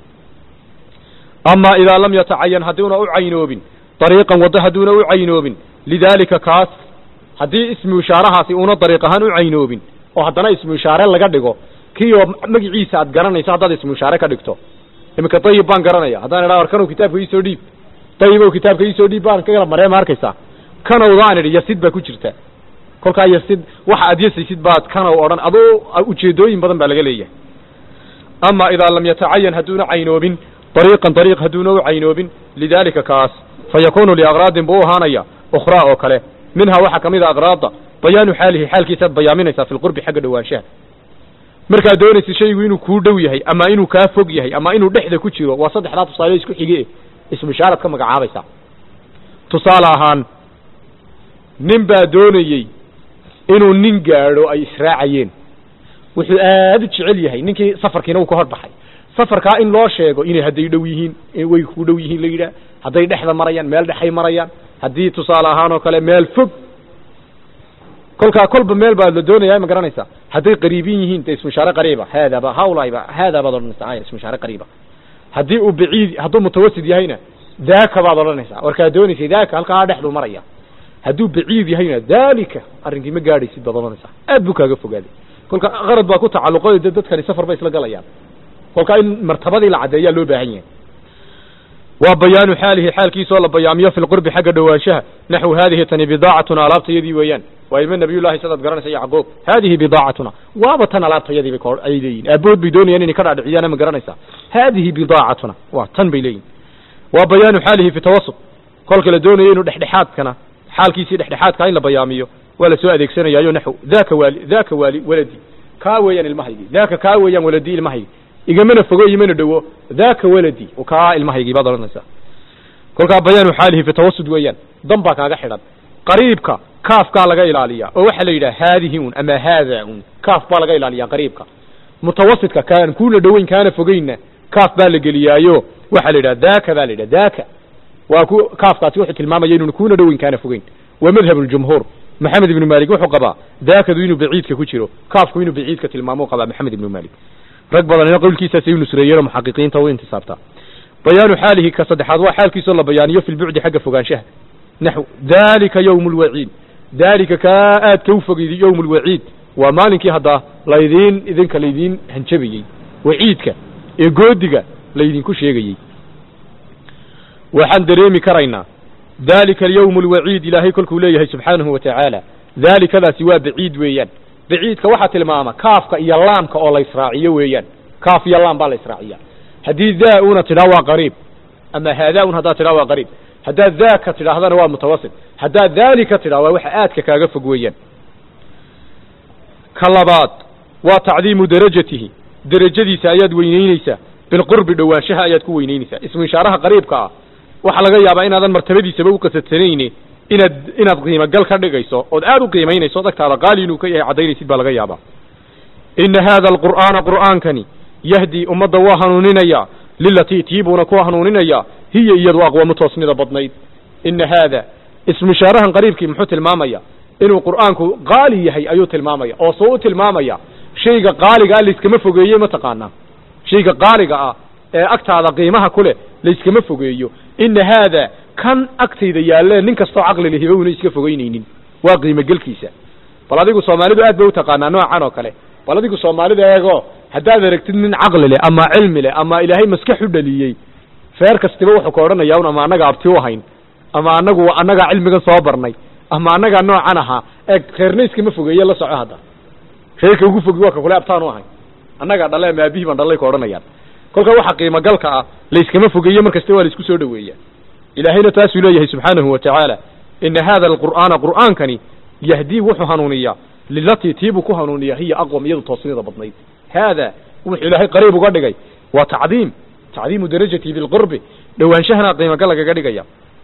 amaa idaa lam yatacayan hadduuna u caynoobin dariiqan waddo hadduuna u caynoobin lidaalika kaas haddii ismu ishaarahaasi uuna dariiq ahaan u caynoobin oo haddana ismu ishaare laga dhigo kiioo magaciisa aad garanayso haddaad ismu ishaare ka dhigto iminka dayib baan garanaya haddaan idhaa war kanow kitaabka iisoo dhiib dayibow kitaabka iisoo dhiib baan kagala maree ma arkaysaa kanowdaan idhi yasid baa ku jirta kolkaa yasid waxa aad yasaysid baad kanow odhan adoo ujeedooyin badan baa laga leeyahay ama idaa lam yatacayan hadduuna caynoobin dariiqan dariiq hadduuna u caynoobin lidaalika kaas fa yakunu liakraadin buu u ahaanaya ukhraa oo kale minhaa waxaa ka mid a akraada bayaanu xaalihi xaalkiisaad bayaaminaysaa fi lqurbi xagga dhowaanshaha markaad doonaysid shaygu inuu kuu dhow yahay ama inuu kaa fog yahay ama inuu dhexda ku jiro waa saddexdaa tusaale isku xige ismu ishaaraad ka magacaabaysaa tusaale ahaan nin baa doonayey inuu nin gaadho ay israacayeen wuxuu aad u jecel yahay ninkii safarkiina uu ka hor baxay safarkaa in loo sheego inay hadday dhow yihiin way ku dhow yihiin la yidhaah hadday dhexda marayaan meel dhexay marayaan haddii tusaale ahaan oo kale meel fog kolkaa kolba meel baad la doonayaa ma garanaysaa hadday qariibin yihiin de ismu ishaare qariiba haadaaba hawlayba haadaa baad odhanaysaa ismu ishaare qariiba haddii uu baciid hadduu mutawasid yahayna daaka baad odhanaysaa warkaad doonaysay daaka halkaa dhexduu maraya hadduu baciid yahayna daalika arrinkii ma gaadhaysid baad odhanaysaa aad buu kaaga fogaaday kolka qarad baa ku tacalluqay dadkani safar bay isla galayaan kolkaa in martabadii la caddeeyaa loo baahan yahay waa bayaanu xaalihi xaalkiisoo la bayaamiyo fi lqurbi xagga dhowaanshaha naxwu haadihi tani bidaacatuna alaabtayadii weeyaan waa ilmo nabiyullahi sidaad garanaysa yacquub haadihi bidaacatuna waaba tan alaabtayadii bay ay leeyihin aabood bay doonayaan inay ka dhaadhiciyaan ma garanaysaa haadihi bidaacatuna waa tan bay leeyihin waa bayaanu xaalihi fi tawasut kolka la doonayo inuu dhexdhexaadkana xaalkiisii dhexdhexaadka in la bayaamiyo ولا سؤال يكسر يا نحو ذاك ولدي كاويا المهيجي ذاك كاويا ولدي المهيجي إجمعنا فوق يمنا دو ذاك ولدي وكا المهيجي بعض الناس كل بيان حاله في توسط ويان ضمبك على حرام قريبك كاف قال لقى إلالية ووحل إلى هذه أما هذا كاف قال لقى إلالية قريبك متوسطك كان كل دوين كان فوقينا كاف بالغ ليايو وحل إلى ذاك بالغ ذاك وكو كاف قاتوح الماما ينون كون دوين كان فوقين ومذهب الجمهور محمد بن مالك وحقبا ذاك دوين بعيد ككوشيرو كاف كوين بعيد كتلمامو قبا محمد بن مالك رقبا لنا نقول كيسا سيون سرير محققين طوي انتصابتا بيان حاله كصدحات وحال كيس الله بيانيه في البعد حق فوقان شهر نحو ذلك يوم الوعيد ذلك كاءات كوفق يوم الوعيد ومالك هذا ليدين إذن كليدين هنشبيي وعيدك يقودك ليدين كشيغي وحن دريمي كرينا ذلك اليوم الوعيد إلهي كل كوليه سبحانه وتعالى ذلك ذا سوى بعيد ويان بعيد كوحة الماما كافك يلام كأول إسرائيل ويان كاف يلام بالإسرائيل هدي ذا تلاوى قريب أما هذا تلاوى قريب هذا ذاك تلاوى هذا هو متوسط هذا ذلك تلاوى وحآتك كاقف ويان كاللبات وتعظيم درجته درجتي سايد وينينيسا بالقرب دواشها آيات كوينينيسا اسم إشارها قريب كا waxa laga yaabaa inaadan martabadiisa u qasadsanayni inaad qiimo gal ka dhigayso oo aad u qiimeynayso dadka qaali inuu ka yahay cadeynaysid baa laga yaabaa in hada alqur'aankani yahdi ummadda waa hanuuninaya lillati tiibuna ku hanuuninaya hiya iyadu aqwa toosnida badnayd in hada ismu sharahan qariibkii muxuu tilmaamaya inuu qur'aanku qaali yahay ayuu tilmaamaya oo soo tilmaamaya shayga qaaliga ah iskama fogeeyay ma taqaana shayga qaaliga ah ee agtaada qiimaha kule la iskama fogeeyo in hada kan agtayda yaale nin kasto aqli leh uu iska fogeynaynin waa qiimo galkiisa bal adigu Soomaalidu aad bay u taqaanaa noocan oo kale bal adigu Soomaalidu eego hadaad aragtid nin aqli leh ama cilmi leh ama ilaahay maskax u dhaliyay feer kastiba wuxuu ka oranayaa ama anaga abti u hayn ama anaga cilmiga soo barnay ama anaga noocan aha ee khayrnayska ma fogeeyo la soco hada sheeka ugu fogi waa ka kula abtaan u hayn anaga dhalay ma bihi ban dhalay ka oranayaan kolka waxa qiimo galka ah la iskama fogeeyo markasta waa la isku soo dhaweeyaa ilaahayna taas uu leeyahay subhanahu wa ta'ala in hada alqur'ana qur'aankani yahdi wuxuu hanuuniya lillati tiibu ku hanuuniya hiya aqwam yadu toosnida badnayd hada wuxuu ilaahay qariib uga dhigay waa تعظيم درجته بالقرب dhawaanshaha qiimo gal laga dhigaya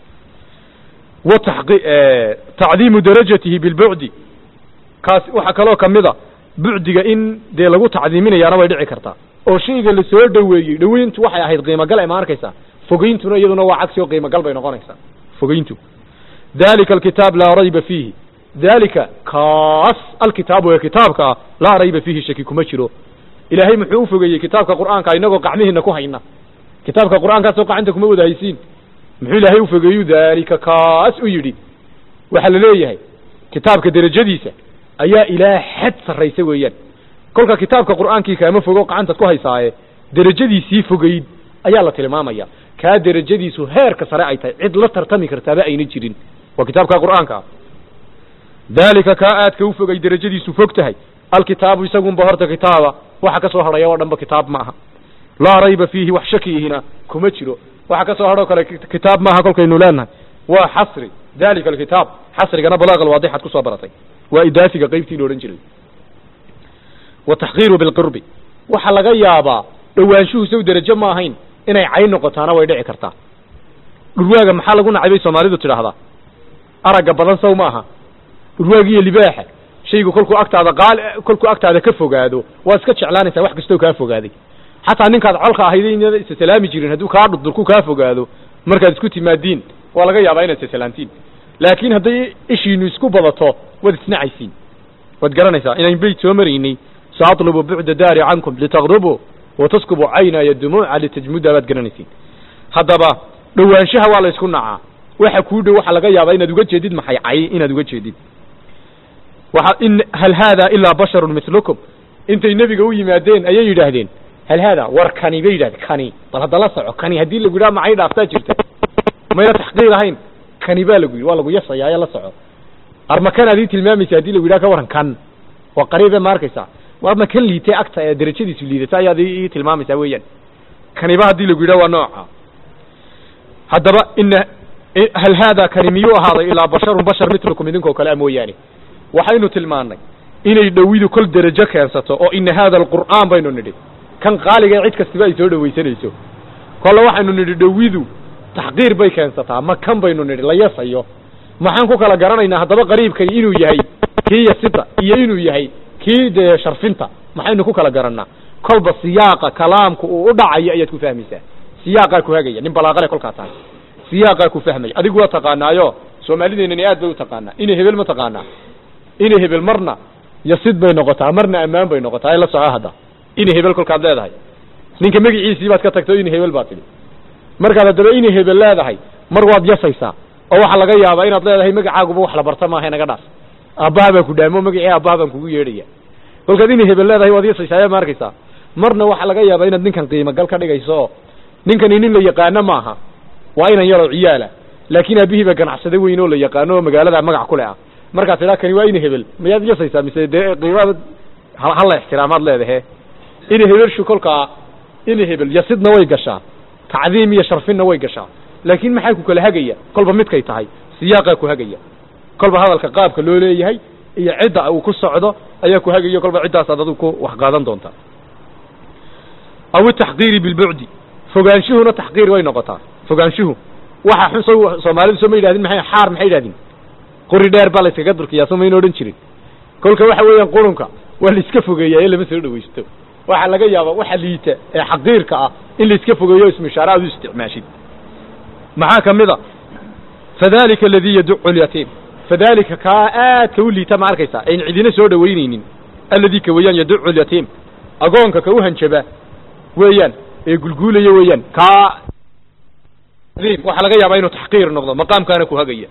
wa تعظيم درجته بالبعد kaas waxa kale oo kamida bucdiga in de lagu tacdiiminayaana way dhici kartaa oo shayga la soo dhaweeyay dhaweyntu waxay ahayd qiimo gal ay ma arkaysa fogeeyntuna iyaduna waa cagsi oo qiimo gal bay noqonaysaa fogeeyntu dalika alkitab la rayba fihi dalika kaas alkitab wa kitabka la rayba fihi shaki kuma jiro ilaahay muxuu fogeeyay kitabka quraanka inagoo qacmihiina ku hayna kitabka quraanka soo qacanta kuma wada haysiin muxuu ilaahay u fogeeyo dalika kaas u yiri waxa la leeyahay kitabka darajadiisa ayaa ilaa xad sarreysay weeyaan kolka kitaabka quraanka kaama fogo qacanta ku haysaaye darajadiisii fogeyd ayaa la tilmaamaya ka darajadiisu heerka sare ay tahay cid la tartami kartaa ayna jirin waa kitaabka quraanka dalika ka aadka u fogay darajadiisu fogtahay alkitaabu isagu bahorta kitaaba waxa ka soo haraya oo dhanba kitaab ma aha la rayba fihi wax shakiyina kuma jiro waxa ka soo haro kale kitaab ma aha kolkaynu leenahay waa xasri dalika alkitab xasrigana balaaqa waadixad ku soo baratay waa idaafiga qaybtii loo oran jiray wa tahqiru bil qurbi waxa laga yaabaa dhawaanshuhu soo darajo ma ahayn inay cayn noqotaana way dhici kartaa dhurwaaga maxaa lagu nacay Soomaalidu tiraahdaa araga badan soo ma aha dhurwaagi iyo libaaxa shaygu kolku agtaada ka fogaado waa iska jeclaanaysaa wax kasto ka fogaaday hatta ninkaad colka ahaydeen is salaami jirin haduu ka dhudurku ka fogaado markaad isku timaadiin waa laga yaabaa inaad salaantiin laakiin haday ishiinu isku badato wad isnacaysiin wad garanaysaa inay bayt soo marinay saatlubu bu'da daari ankum litaghrubu wa taskubu ayna yadmu'a litajmuda wad garanaysiin hadaba dhawaanshaha waa la isku nacaa waxa ku dhow waxa laga yaabaa inaad uga jeedid maxay cay inaad uga jeedid waxa in hal hada illa basharun mithlukum intay nabiga u yimaadeen ayay yiraahdeen hal hada warkani bay yiraahdeen kani bal hada la soco kani hadii lagu yiraahdo maxay dhaaftaa jirta ma ila tahqiir ahayn kani baa lagu waa lagu yasayaa la soco armakan adii tilmaamaysa hadii lagu yiraahdo ka waran kan waa qariib ma arkaysa waa ma kan liitay agta ee darajadiisu liidata ayadii tilmaamaysa weeyaan kani baa hadii lagu yiraahdo waa nooca hadaba in hal hada kani miyuu ahaaday ila basharun bashar mithlukum idinko kale mooyaane waxaynu tilmaannay inay dhowidu kol derajo keensato oo ina haada alqur'aan baynu nidhi kan qaaliga cid kastiba ay soo dhawaysanayso kolle waxaynu nidhi dhowidu taxqiir bay keensataa ma kan baynu nidhi la yasayo maxaan ku kala garanaynaa haddaba qariibkani inuu yahay kii yasida iyo inuu yahay kii dee sharfinta maxaynu ku kala garannaa kolba siyaaqa kalaamku uu u dhacayo ayaad ku fahmaysaa siyaaqaa ku hagaya nin balaaqale kolkaa tahay siyaaqaa ku fahmaya adigu waa taqaanaayo soomaalideennani aad bay u taqaanaa inay hebel ma taqaanaa inay hebel marna yasid bay noqotaa marna ammaan bay noqotaa la soco hadda inay hebel kolkaad leedahay ninka magaciisii baad ka tagto inay hebel baad tidhi markaad haddaba inay hebel leedahay mar waad yasaysaa oo waxaa laga yaabaa inaad leedahay magacaaguba wax la barta maaha naga dhaaf aabbaha baan ku dhaamo magacii aabbaha baan kugu yeedhaya kolkaad inay hebel leedahay waad yasaysaa ma arkaysaa marna waxaa laga yaabaa inaad ninkan qiimo gal ka dhigayso ninkani nin la yaqaano maaha waa inan yaroo ciyaala laakiin aabihiiba ganacsade weyn oo la yaqaano oo magaalada magac ku leh ah markaad tidhaa kani waa ina hebel mayaad yasaysaa mise dee qiimaad hala ixtiraamaad leedahe ina hebelshu kolkaa ina hebel yasidna way gashaa tacdiim iyo sharfinna way gashaa laakiin maxaa ku kala hagaya kolba midkay tahay siyaaqaa ku hagaya kolba hadalka qaabka loo leeyahay iyo cidda uu ku socdo ayaa ku hagayo kolba ciddaasaad adigu ku wax qaadan doontaa aw taxqiiri bilbucdi fogaanshuhuna taxqiir way noqotaa fogaanshuhu waxa xun soomaalidu soo ma yidhahdin maxay xaar maxay yidhahdin qori dheer baa la iskaga durkiyaa soo mayna odhan jirin kolka waxa weeyaan qurunka waa la iska fogeeyaa ee lama soo dhawaysto waxaa laga yaabaa waxa liita ee xaqiirka ah in la iska fogeeyo ismishaara aad u isticmaashid maxaa ka mid a fadalika alladii yaducu alyatiim fadalika kaa aadka u liita ma arkaysaa ayn cidina soo dhawaynaynin alladii ka weeyaan yaducu alyatiim agoonka ka u hanjaba weeyaan ee gulguulaya weeyaan kaa waxaa laga yaabaa inuu taxqiir noqdo maqaamkaana ku hagaya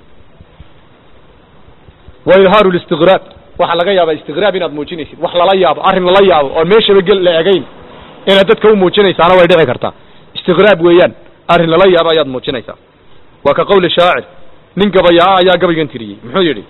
wa idhaaru listiqraab waxaa laga yaabaa istiqraab inaad muujinaysid wax lala yaabo arrin lala yaabo oon meeshaba gel la egayn inaad dadka u muujinaysaana way dhici kartaa istiqraab weeyaan arrin lala yaabo ayaad muujinaysaa waa ka qawli shaacir nin gabayaa ayaa gabaygan tiriyey muxuu yidhi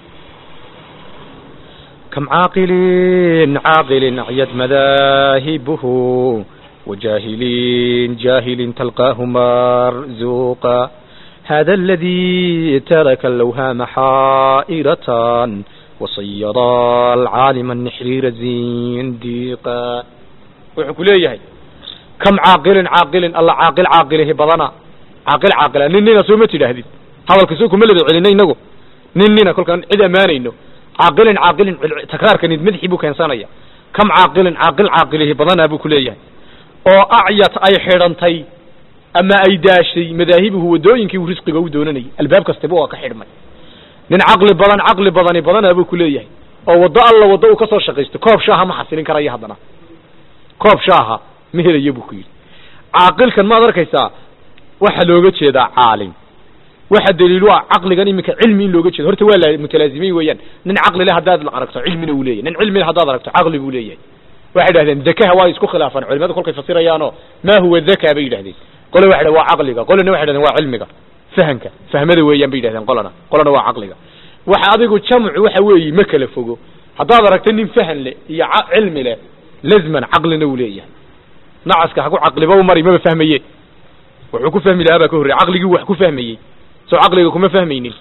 kam caaqilin caaqilin acyad madaahibuhu وجاهل جاهل تلقاه مرزوقا هذا الذي ترك اللوهام حائرة وصير العالم النحرير زنديقا وحكوليه كم عاقل عاقل الله عاقل عاقله بدنا عاقل عاقل نينا سو ما تيراهدين هذا الكسوك ما لدي علينا انغو نينا كل كان عيد امانينو عاقل عاقل تكرار كان مدخي بو كانسانيا كم عاقل عاقل عاقله بدنا ابو كليه oo acyat ay xidhantay ama ay daashay madaahibuhu wadooyinkii risqiga u doonanay albaab kastaba waa ka xidhmay nin caqli badan abu ku leeyahay oo wada alla wada uu ka soo shaqeysto koob shaaha ma xasilin karayo hadana koob shaaha ma helayo buu ku yiri caaqilkan ma arkaysaa waxa looga jeedaa caalim waxa daliil waa caqligan imika cilmi in looga jeedo horta waa la mutalaazimay weeyaan nin caqli leh hadaad la aragto cilmina uu leeyahay nin cilmi hadaad aragto caqli buu leeyahay waxay yidhahdeen dakaha waa isku khilaafan culimadu kolkay fasirayaano ma huwa daka bay yidhahdeen qole waxay waa caqliga qolena waxay yidhahdeen waa cilmiga fahanka fahmada weeyaan bay yidhahdeen qolana waa caqliga waxa adigu jamcu waxa weeyi ma kala fogo haddaad aragto nin fahan leh iyo cilmi leh lazman caqlina uu leeyahay nacaska haku caqliba u mari ma fahmaye wuxuu ku fahmi lahaa baa ka horreeyay caqligii wax ku fahmayey soo caqliga kuma fahmaynin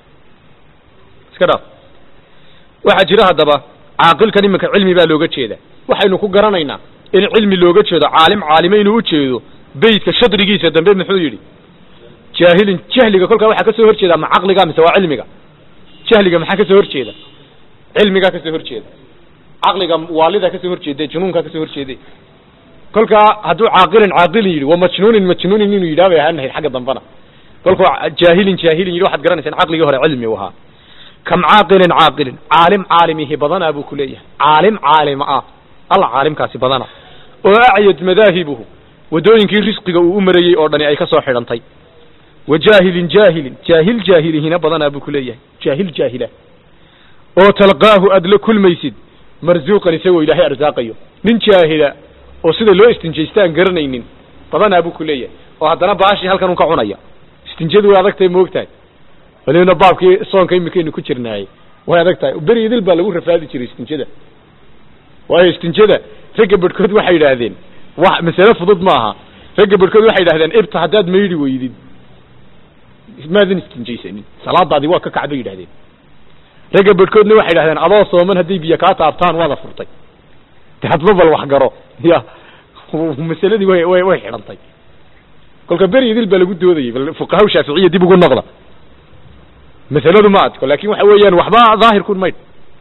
iska dhaaf waxa jira haddaba caaqilkan iminka cilmi baa looga jeeda waxaynu ku garanaynaa in cilmi looga jeedo caalimo inuu u jeedo beydka shadrigiisa dambe muxuu yidhi jaahilin jahliga kolkaa waxaa ka soo hor jeeda ma caqliga mise waa cilmiga jahliga maxaa ka soo hor jeeda cilmigaa ka soo hor jeeda caqliga waalida ka soo hor jeeda junuunkaa ka soo hor jeeday kolkaa hadduu caaqilin yidhi wa majnuunin inuu yidhaha bay ahaan lahayd xagga dambana kolkuu jaahilin yidhi waxaad garanaysaan caqligii hore cilmi u ahaa kam caaqilin caalimihi badanaa buu ku leeyahay caalima ah alla caalimkaasi badana oo acyad madaahibuhu wadooyinkii risqiga uu u marayey oo dhani ay ka soo xidhantay wa jaahilin jaahilihina badanaa buu ku leeyahay jaahila oo talqaahu aad la kulmaysid marzuuqan isagoo ilaahay arsaaqayo nin jaahila oo sida loo istinjaystaan garanaynin badanaa buu ku leeyahay oo haddana baashii halkan un ka cunaya istinjadu way adagtahay moogtahay walina baabkii soonka imikaynu ku jirnaayey way adag tahay beri idil baa lagu rafaadi jiray istinjada waayo istinjada ragga badhkood waxay yidhaahdeen wax masale fudud maaha ragga badhkood waxay yidhahdeen ibta haddaad maydi weydid maadan istinjaysanin salaadaadii waa ka kacbay yidhahdeen ragga badkoodna waxay yidhahdeen adoo sooman haddii biyo kaa taabtaan waada furtay de hadba bal wax garo ya masaladii way xidhantay kolka beri idil baa lagu doodayay bal fuqahaa shaaficiya dib ugu noqda masaladu ma adko laakin waxa weeyaan waxba daahirkun maydh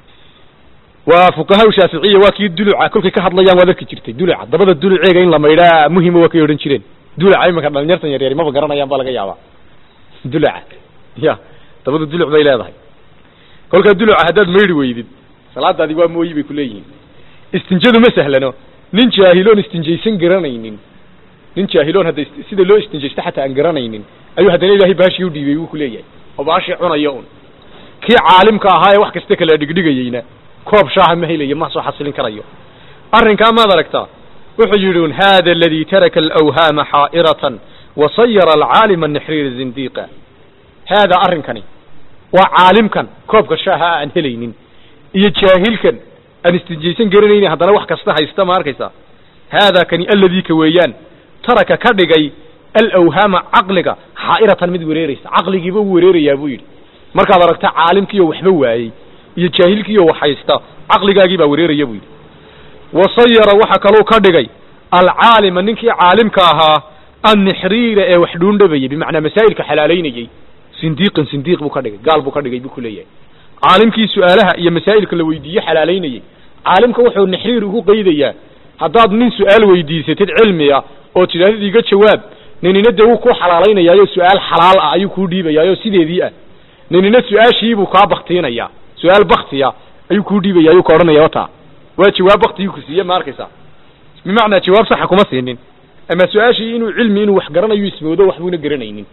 waa fuqahaa shaaficiya waa kii duluca kolkay ka hadlayaan waad arki jirtay duluca dabada duluceega in la maydhaa muhima waa kay odhan jireen duluca imanka dhalinyartan yaryar maba garanayaan baa laga yaabaa duluca ya dabada duluc bay leedahay kolkaa duluca haddaad maydhi weydid salaadaadi waa mooyi bay kuleeyihiin istinjadu ma sahlano nin jaahiloon istinjaysan garanaynin nin jaahiloon hadda sida loo istinjaysto xataa aan garanaynin ayuu haddana ilaahay baashii u dhiibay wuu kuleeyahay oo baashii cunaya un kii caalimka ahaa ee wax kasta kala dhigdhigayeyna koob shaaha ma helayo ma soo xasilin karayo arrinkaa maad aragtaa wuxuu yidhi hada aladii taraka alawhaama xaa'iratan wasayara alcaalima nixriira zindiiqa haadaa arrinkani waa caalimkan koobka shaaha aan helaynin iyo jaahilkan aan istinjaysan garanaynin haddana wax kasta haysta ma arkaysaa haadaa kani alladii ka weeyaan taraka ka dhigay alawhaama caqliga xaa'iratan mid wereeraysa caqligiiba u wereerayaa buu yidhi markaad aragta caalimkiioo waxba waayey iyo jaahilkiioo wax haysta caqligaagii baa wereeraya buu yidhi wasayara waxa kaluu ka dhigay alcaalima ninkii caalimka ahaa annixriira ee wax dhuundhabayay bimacnaa masaa'ilka xalaalaynayey sindiiqan sindiiq buu ka dhigay gaal buu ka dhigay buu ku leeyahay caalimkii su-aalaha iyo masaa'ilka la weydiiye xalaalaynayey caalimka wuxuu nixriir ugu qaydayaa haddaad nin su-aal weydiisatid cilmiga oo tidhahdid iga jawaab ninina dee wuu kuu xalaalaynayaayo su-aal xalaal ah ayuu kuu dhiibayaayo sideedii ah ninina su-aashiibuu kaa baktiinayaa su-aal baktiya ayuu kuu dhiibaya ayuu ka odhanaya wataa waa jawaab baktigii ku siiye ma arkaysaa bimacnaa jawaab saxa kuma siinin ama su-aashii inuu cilmi inuu wax garanayo ismoodo waxbuuna garanaynin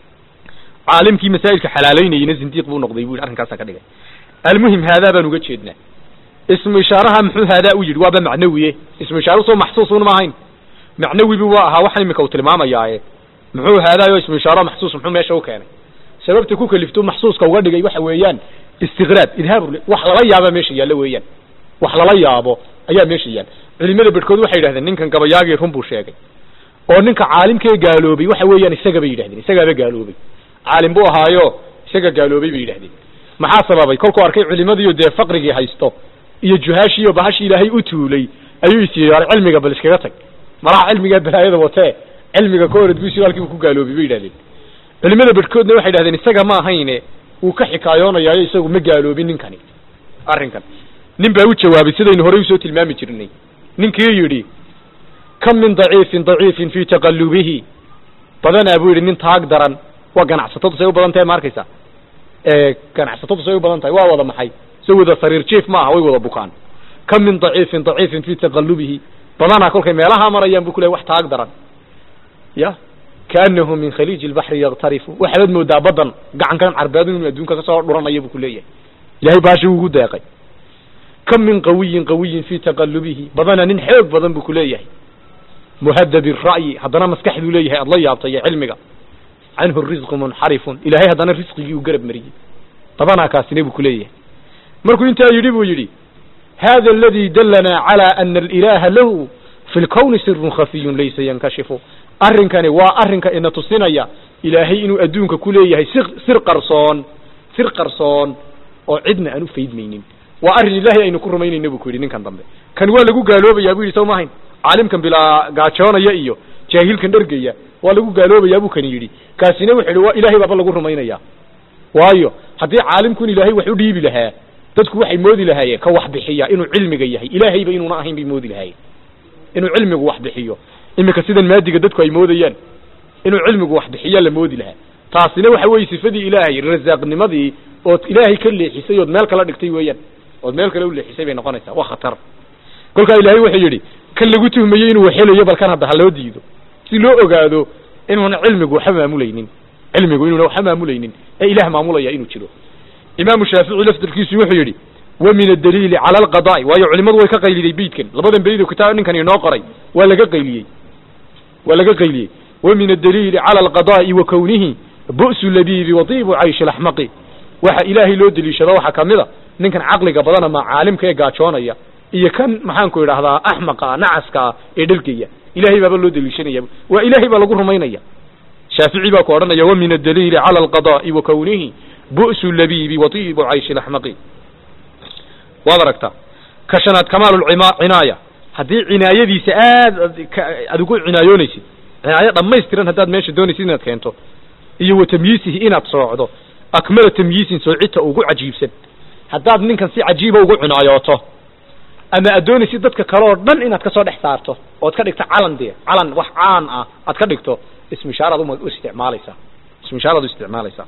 caalimkii masaa'ilka xalaalaynayeyna zindiiq buu noqday buu yidhi arrinkaasaa ka dhigay almuhim haadaa baan uga jeednaa ismu ishaaraha muxuu haadaa u yidhi waaba macnawiye ismu ishaaru soo maxsuusun ma ahayn macnawibu waa ahaa waxan imika uu tilmaamayaaye muxuu haadaayo ismu ishaaro maxsuus muxuu meesha u keenay sababta ku kaliftu maxsuuska uga dhigay waxa weeyaan istiqraab idhaab wax lala yaaba meesha yaalla weeyaan wax lala yaabo ayaa meesha yaal culimada badhkood waxay yidhahdeen ninkan gabayaagii run buu sheegay oo ninka caalimkee gaaloobay waxa weeyaan isaga bay yidhahdeen isagaaba gaaloobay caalim buu ahaayo isaga gaaloobay bay yidhahdeen maxaa sababay kolkuu arkay culimadiiyo dee faqrigii haysto iyo juhaashiiyo bahashii ilaahay u tuulay ayuu is yidhi cilmiga bal iskaga tag malaha cilmigaa balaayada watee cilmiga ka orad buu siraalkii buu ku gaaloobay bay yidhahdeen culimada badhkoodna waxay yidhahdeen isaga ma ahayne wuu ka xikaayoonayaayo isagu ma gaaloobin ninkani arrinkan nin baa u jawaabay sidaynu horey usoo tilmaami jirnay ninkii yidhi kam min daciifin fii taqallubihi badanaa buu yidhi nin taag daran waa ganacsatadu say u badan tahay ma arkaysa ganacsatadu say u badan tahay waa wada maxay so wada sariir jief ma aha way wada bukaan kam min daciifin fii taqallubihi badanaa kolkay meelaha marayaan buu ku lehay wax taag daran ya kaanahu min khaliiji lbaxri yaktarifu waxaad moodaa badan gacankan carbeedu inuu adduunka kasoo dhuranayo buu ku leeyahay ilahay baashi ugu deeqay kam min qawiyin fii taqallubihi badana nin xoog badan buu ku leeyahay muhadabi ra'yi haddana maskaxduu leeyahay aad la yaabtay ee cilmiga canhu risqu munxarifun ilahay haddana risqigii uu garab mariyey badanaa kaasina buu ku leeyahay markuu intaa yidhi buu yidhi hada aladi dallanaa calaa ana alilaha lahu fi lkawni sirun khafiyun laysa yankashifu arrinkani waa arrinka ina tusinaya ilaahay inuu adduunka ku leeyahay sir qarsoon oo cidna aan u faydmaynin waa arrin ilaahay aynu ku rumaynayna buu ku yidhi ninkan dambe kan waa lagu gaaloobayaa buu yidhi soo maahayn caalimkan bilaa gaajoonaya iyo jaahilkan dhergaya waa lagu gaaloobayaa buu kan yidhi kaasina wuxuu yidhi waa ilaahay baaba lagu rumaynayaa waayo haddii caalimku in ilaahay wax u dhiibi lahaa dadku waxay moodi lahaayeen ka wax bixiya inuu cilmiga yahay ilaahayba inuuna ahayn bay moodi lahaayeen inuu cilmigu wax bixiyo iminka sidan maadiga dadku ay moodayaan inuu cilmigu wax bixiya la moodi lahaa taasina waxa weeye sifadii ilaahay rasaaqnimadii ood ilaahay ka leexisay ood meel kala dhigtay weeyaan ood meel kale u leexisay bay noqonaysaa waa khatar kolkaa ilaahay wuxuu yidhi kan lagu tuhmayey inuu waxhelayo balkan hadda ha loo diido si loo ogaado inuuna cilmigu waxba maamulaynin inuuna waxba maamulaynin ee ilaah maamulaya inuu jiro imaamu shaafici laftirkiisu wuxuu yidhi wa min adaliili cala alqadaa'i waayo culimadu way ka qayliday beydkan labadan beyd oo kitaab ninkan inoo qoray waa laga qayliyey wa min adaliili cala alqadaa'i wa kownihi bu'su labiibi wa tiibu cayshi laxmaqi waxa ilaahay loo deliishado waxaa kamid a ninkan caqliga badana ma caalimka ee gaajoonaya iyo kan maxaanku idhahdaa axmaqa nacaska ee dhergaya ilahay baaba loo deliishanaya waa ilahay baa lagu rumaynaya shaafici baa ku odhanaya wa min adaliili cala alqadaa'i wa kownihi bu'su labiibi watiibu cayshi laxmaqi waad aragtaa ka shanaad kamaalulcinaaya haddii cinaayadiisa aad ugu cinaayoonaysid cinaayo dhammaystiran haddaad meesha doonaysid inaad keento iyo wa tamyiisihi inaad soocdo akmala tamyiisin soocita ugu cajiibsan haddaad ninkan si cajiiba ugu cinaayooto ama aad doonaysid dadka kale oo dhan inaad kasoo dhex saarto ood ka dhigto calan dee calan wax caan ah aad ka dhigto ismishaaraad u isticmaalaysaa ismishaaraad u isticmaalaysaa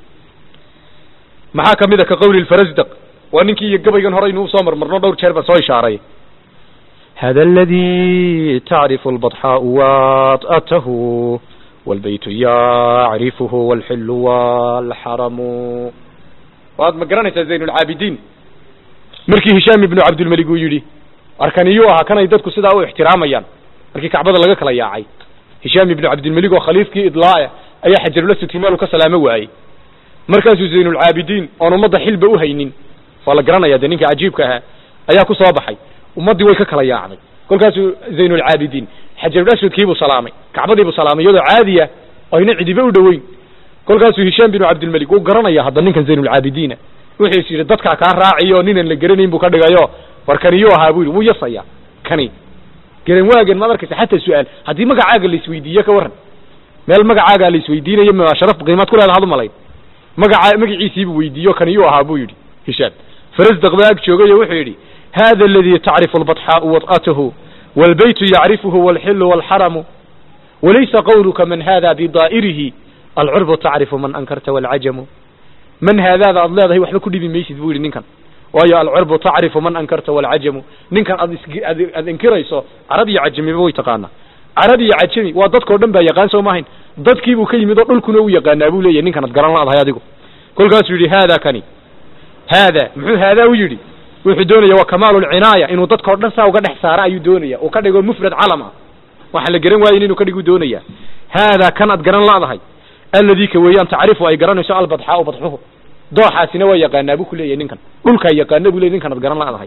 maxaa kamid a ka qawli lfarasdaq waa ninkii iyo gabaygan hore inuu soo marmarno dhowr jeer baan soo ishaaray hada aladi tacrifu lbadxaau waatahu walbaytu yacrifuhu walxilu walxaramu waad ma garanaysaa zaynulcaabidiin markii hishaam ibnu cabdilmelig uu yidhi arkaniyuu ahaa kanay dadku sidaa u ixtiraamayaan markii kacbada laga kala yaacay hishaam ibnu cabdilmelig oo khaliifkii idlaaya ayaa xajarulaswad meel ka salaamo waayey markaasuu zaynulcaabidiin oon ummadda xilba u haynin waa la garanaya dee ninka cajiibka ahaa ayaa ku soo baxay ummaddii way ka kala yaacday kolkaasuu zaynulcaabidiin xajarulaswadkiibuu salaamay kacbadiibuu salaamay iyadoo caadiya ayna cidiba u dhoweyn kolkaasuu hishaam binu cabdilmelig uu garanaya hadda ninkan zaynulcaabidiina wuxuu is yidhi dadkaa kaa raaciyo o ninaan la geranayn buu ka dhigayo war kaniyuu ahaa buu yidhi wuu yasaya kani garan waagan maad arkaysa xataa su-aal haddii magacaaga la isweydiiyo ka warran meel magacaagaa la isweydiinayo ma sharaf qiimaad ku leeda had u malayn magaciisiibuu weydiiyo kaniyuu ahaa buu yidhi hishaam farasdaq baa ag joogayo wuxuu yidhi hada aladi tacrifu lbadxaau wad'atahu walbaytu yacrifuhu walxilu walxaramu walaysa qawluka man hada bidaa'irihi alcurbu tacrifu man ankarta walcajamu man haadaada aad leedahay waxba ku dhibi maysid buu yidhi ninkan waayo alcurbu tacrifu man ankarta walcajamu ninkan aad inkirayso carab iyo cajamiba way taqaanaa carab iyo cajami waa dadkao dhan baa yaqaan soo maahayn dadkiibuu ka yimid oo dhulkuna u yaqaanaa buu leeyahy ninkan ad garan laadahay adigu kolkaasuu yidhi haada kani haada muxuu haadaa u yidhi wuxuu doonaya waa kamaalulcinaaya inuu dadkao dhan saa uga dhex saara ayuu doonaya uu ka dhigo mufrad calam ah waxaan la garan waayin inuu ka dhigu doonaya haadaa kan ad garan laadahay alladii ka weeyaan tacrifu ay garanayso albadxaau badxuhu dooxaasina waa yaqaanaa buu ku leeyahay ninkan dhulkaa yaqaana buu leeyahy ninkan ad garan laadahay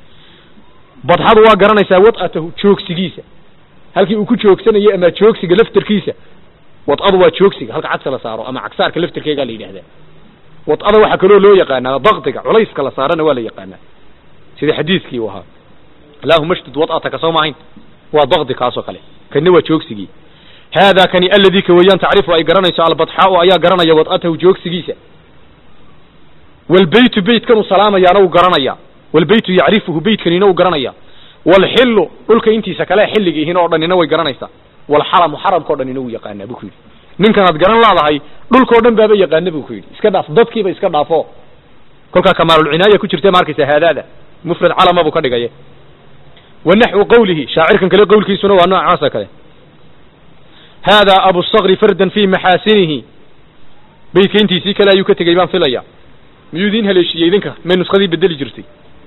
badxadu waa garanaysaa wad'atahu joogsigiisa halkii uu ku joogsanayo ama joogsiga laftarkiisa wad'adu waa joogsiga halka cadka la saaro ama cagsaarka laftarkeegaa la yidhahdaa wad'ada waxaa kaloo loo yaqaanaa dakdiga culayska la saarana waa la yaqaanaa sida xadiiskii u ahaa allahuma shdud wad'ataka soo maahayn waa dakdi kaasoo kale kanna waa joogsigii haadaa kani alladii ka weeyaan tacrifu ay garanayso albadxaau ayaa garanaya wad'atahu joogsigiisa walbaytu beytkan uu salaamayaana uu garanaya walbaytu yacrifuhu beytkanina uu garanaya walxilu dhulka intiisa kale xilligiihin oo dhanina way garanaysaa walxaramu xaramka o dhanina wuu yaqaanaa buu ku yidhi ninkan aad garan laadahay dhulkao dhan baaba yaqaana buu ku yidhi iska dhaaf dadkiiba iska dhaafo kolkaa kamaalulcinaaya ku jirta ma arkaysa haadaada mufrad calama buu ka dhigaya wa naxwu qawlihi shaacirkan kale qawlkiisuna waa noocaasa kale haadaa abusakri fardan fi maxaasinihi beytka intiisii kale ayuu ka tegey baan filaya miyuu idin haleeshiyey idinka may nuskadii bedeli jirtay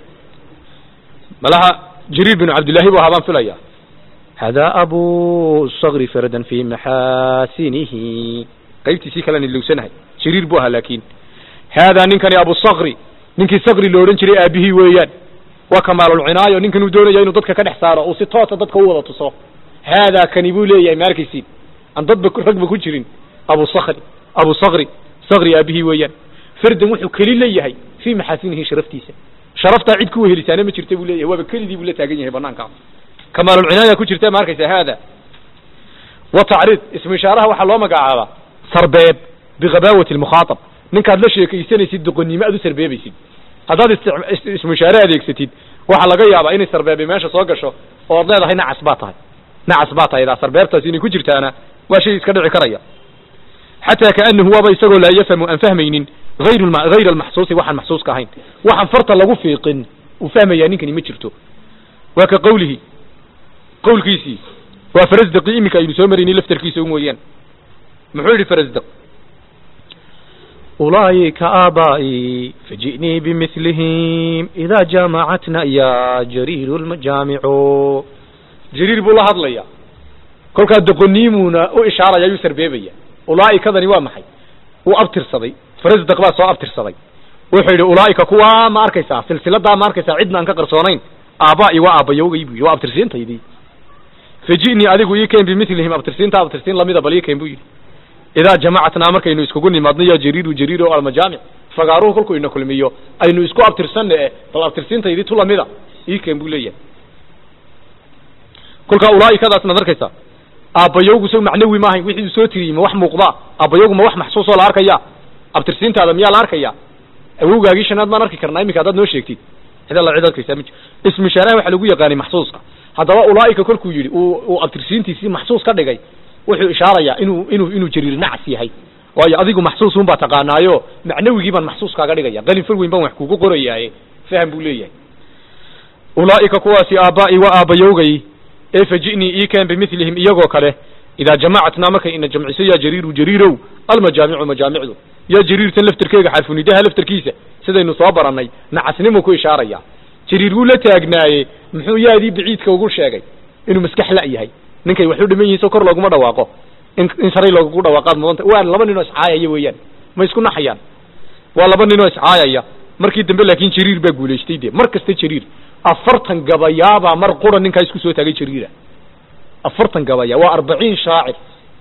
malaha jariir binu cabdillahi bu ahaa baan filaya hada abu sakri fardan fi maxaasinihi qaybtiisii kalean ilowsanahay jariir bu ahaa laakin haadaa ninkani abusakri ninkii sakri lo odhan jiray aabihii weeyaan waa kamaalulcinaayo ninkan uu doonaya inuu dadka ka dhex saaro uu si toosa dadka u wada tuso haadaa kani buu leeyahay ma arkaysiin aan dadba ragba ku jirin abu sakri sakri aabihii weeyaan fardan wuxuu keli leeyahay fi maxaasinihi sharaftiisa sharaftaa cid ku wehelisaana ma jirta buu leeyahay waaba kelidii buu la taagan yahay banaankaa kamaalulcinaaya ku jirta ma arkaysa haada wa tacriid ismu ishaaraha waxaa loo magacaabaa sarbeeb bighabaawati lmukhaatab ninkaad la sheekaysanaysid doqonnimo aad u sarbeebaysid haddaad ismu ishaare adeegsatid waxaa laga yaabaa inay sarbeebi meesha soo gasho oo ad leedahay nacas baa tahay daa sarbeebtaasi inay ku jirtaana waa shay iska dhici karaya xataa kaanahu waaba isagoo laa yafhamu aan fahmaynin hayr almaxsuusi waxaan maxsuuska ahayn waxaan farta lagu fiiqin uu fahmayaa ninkani ma jirto waa ka qawlihi qawlkiisii waa farasdaqi iminka aynu soo maraynay laftarkiisa mooyaan muxuu yidhi farasdaq ulaa'ika aabaa'i faji'nii bimilihim idaa jaamacatna ya jariiru lmajaamicu jariir buu la hadlaya kolkaa doqoniimuuna u ishaaraya ayuu sarbeebaya ulaa'ikadani waa maxay wuu abtirsaday farasdaq baa soo abtirsaday wuxuu yidhi ulaa'ika kuwaa ma arkaysaa silsiladaa ma arkaysaa cidna aan ka qarsoonayn aabaa'i waa aabbayowgay buu yidhi waa abtirsiintaydii faji'nii adigu ii keen bimilihim abtirsiin lamida bal ii keen buu yidhi idaa jamacatnaa markaynu iskugu nimaadno yaa jariiru jariir o almajaamic fagaaruhu kolkuu ina kulmiyo aynu isku abtirsanne bal abtirsiintaydii tu lamida ii keen buu leeyahay kolkaa ulaa'ikadaasnaad arkaysaa aabbayowgu isagu macnawi ma ahayn wixii soo tiriyey ma wax muuqdaa aabbayowgu ma wax maxsuusoo la arkaya abtirsiintaada miyaa la arkaya awowgaagii shanaad maan arki karnaa iminka haddaad noo sheegtid cid alla cid arkaysaa ma ismi shaaraha waxaa lagu yaqaanay maxsuuska haddaba ulaa'ika kolkuu yidhi uu abtirsiintiisii maxsuus ka dhigay wuxuu ishaarayaa inuu jariir nacas yahay waayo adigu maxsuus un baa taqaanaayo macnawigii baan maxsuus kaaga dhigaya qalin far weyn baan wax kugu qorayaaye faham buu leeyahay ulaa'ika kuwaasi aabba'i wa aabbayowgay ee faji'nii ii keen bimilihim iyagoo kale idaa jamacatnaa markay ina jamciso yaa jariiru jariirow almajaamicu majaamicdu yaa jariirtan laftarkeega xarfunidaha laftarkiisa sidaynu soo barannay nacasnimuu ku ishaaraya jariir wuu la taagnaaye muxuu yaadii baciidka ugu sheegay inuu maskax la yahay ninkay waxu dhiman yihiin soo kor looguma dhawaaqo in saray loogu dhawaaqaad mudanta waa laba ninoo iscaayaya weeyaan ma isku naxayaan waa laba ninoo iscaayaya markii dambe laakiin jariir baa guulaystay dee mar kasta jariir 40 gabayaabaa mar qura ninkaa isku soo taagay jariira 40 gabaya waa 40 shaacir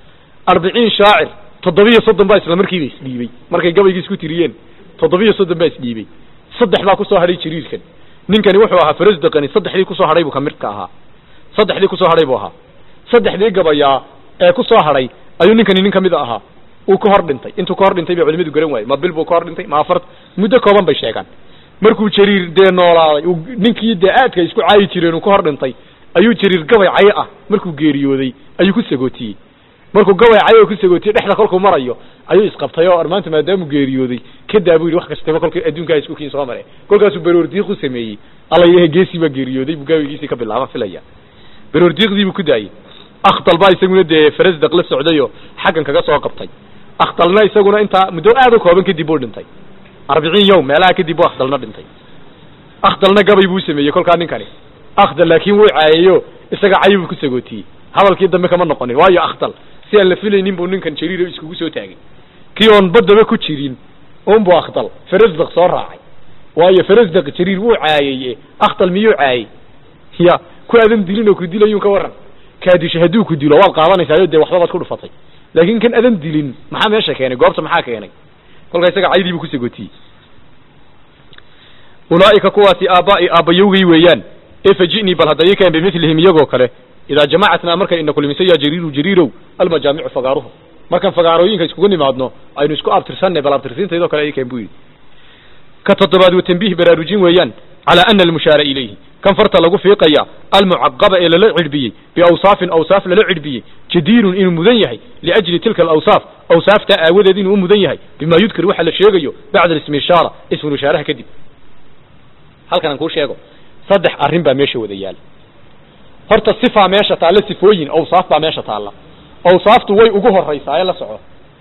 730 baa isla markiiba isdhiibay markay gabaygii isku tiriyeen 730 baa isdhiibay saddex baa ku soo hadhay jariirkan ninkani wuxuu ahaa farasdaqani saddexdii ku soo hadhay buu kamid ka ahaa saddexdii ku soo hadhay buu ahaa saddexdii gabayaa ee ku soo hadhay ayuu ninkani nin kamid ahaa uu ka hor dhintay intuu ka hor dhintay bay culimadu garan waayeen ma bil buu ka hor dhintay ma afar muddo kooban bay sheegaan markuu jariir dee noolaaday ninkii dee aadka isku caayi jireen uu ka hor dhintay ayuu jariir gabay cay ah markuu geeriyooday ayuu ku sagootiyey markuu gabay cay oo ku sagootiyey dhexda kolkuu marayo ayuu isqabtay oo maanta maadaamuu geeriyooday kadaa buu yidhi wax kastaba kolkii adduunkaa isku kiin soo maray kolkaasuu baroordiiq u sameeyey alla ilahay geesii baa geeriyooday buu gabaygiisii ka bilaaba filaya baroordiiqdii buu ku daayey akhdal baa isaguna dee farasdaq la socdayoo xaggan kaga soo qabtay akhdalna isaguna intaa muddo aad u kooban kadib buu dhintay 40 yawm meelaha kadib buu akhdalna dhintay akhdalna gabay buu sameeyey kolkaa ninkani akhdal laakiin wuu caayayo isaga cayib ku sagootiyey hadalkii dambe kama noqonin waayo akhdal si aan la filaynin buu ninkan jariir iskugu soo taagay kii oon badaba ku jirin oon buu akhdal farasdaq soo raacay waayo farasdaq jariir wuu caayay akhdal miyuu caayay ya ku adan dilin oo ku dilayuu ka waran kaadish haduu ku dilo waad qaadanaysaa dee waxba baad ku dhufatay laakiin kan adan dilin maxaa meesha keenay goobta maxaa keenay kolka isaga caydii buu ku sagootiyey ulaa'ika kuwaasi aabba'i aabbayowgay weeyaan ee fajinii bal hadda ii keen bimilihim iyagoo kale idaa jamacatnaa markay ina kulmisay yaa jariiru jariirow almajaamicu fagaaruhu markaan fagaarooyinka iskugu nimaadno aynu isku abtirsanay bal abtirsiintaydoo kale ii keen buu yidhi ka toddobaad wa tanbiih baraarujin weeyaan calaa ana almushaara ilayhi kan farta lagu fiiqaya almucaqaba ee lala cirbiyey biawsaafin awsaaf lala cirbiyey jadiirun inuu mudan yahay liajli tilka alawsaaf awsaaftaa aawadeed inuu u mudan yahay bima yudkar waxa la sheegayo bacda ismi ishaara ismu ishaaraha kadib halkan aan kuu sheego saddex arrin baa meesha wada yaal horta sifaa meesha taalla sifooyin awsaaf baa meesha taalla awsaaftu way ugu horraysaa ee la soco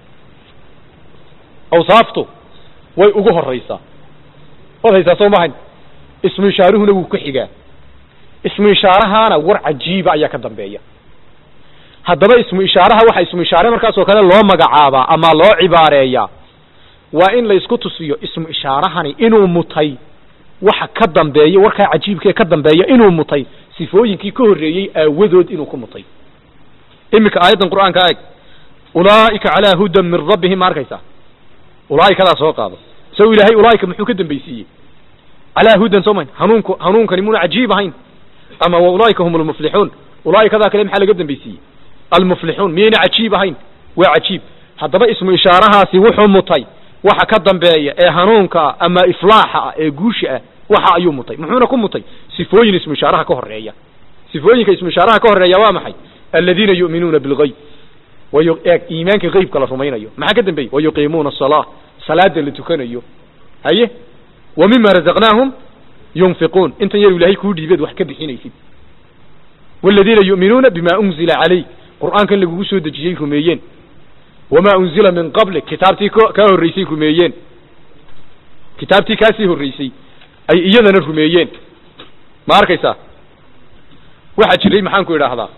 awsaaftu way ugu horraysaa waad haysaa soo mahayn ismu ishaaruhuna wuu ku xigaa ismu ishaarahaana war cajiiba ayaa ka dambeeya haddaba ismu ishaaraha waxa ismu ishaare markaasoo kale loo magacaabaa ama loo cibaareeyaa waa in la isku tusiyo ismu ishaarahani inuu mutay waxa ka dambeeya warkaa cajiibka ee ka dambeeya inuu mutay sifooyinkii ka horreeyey aawadood inuu ku mutay iminka aayaddan qur'aanka eeg ulaa'ika calaa hudan min rabbihim ma arkaysaa ulaa'ikadaa soo qaado isago ilaahay ulaa'ika muxuu ka dambaysiiyey calaa hudan soo mayn hanuunkani muna cajiib ahayn ama wa ulaa'ika hum almuflixuun ulaa'ikadaa kale maxaa laga dambaysiiyey almuflixuun miyayna cajiib ahayn waa cajiib haddaba ismu ishaarahaasi wuxuu mutay waxa ka dambeeya ee hanuunka ama iflaaxa ee guusha ah waxa ayuu mutay muxuuna ku mutay sifooyin ismu ishaaraha ka horeeya sifooyinka ismu ishaaraha ka horeeya waa maxay alladina yu'minuuna bilghayb iimaanka ghaybka la rumaynayo maxaa ka dambeeya wayuqiimuuna asalaa salaada la tukanayo haye wa mima razaqnaahum yunfiquun intan yar ilaahay kuu dhiibeed wax ka bixinaysid walladina yu'minuuna bima unzila calayk qur'aankan lagugu soo dejiyey rumeeyeen wamaa unzila min qablik kitaabtii kaa horreysay rumeeyeen kitaabtii kaasii horreysay ay iyadana rumeeyeen ma arkaysaa waxaa jiray maxaan ku idhaahdaa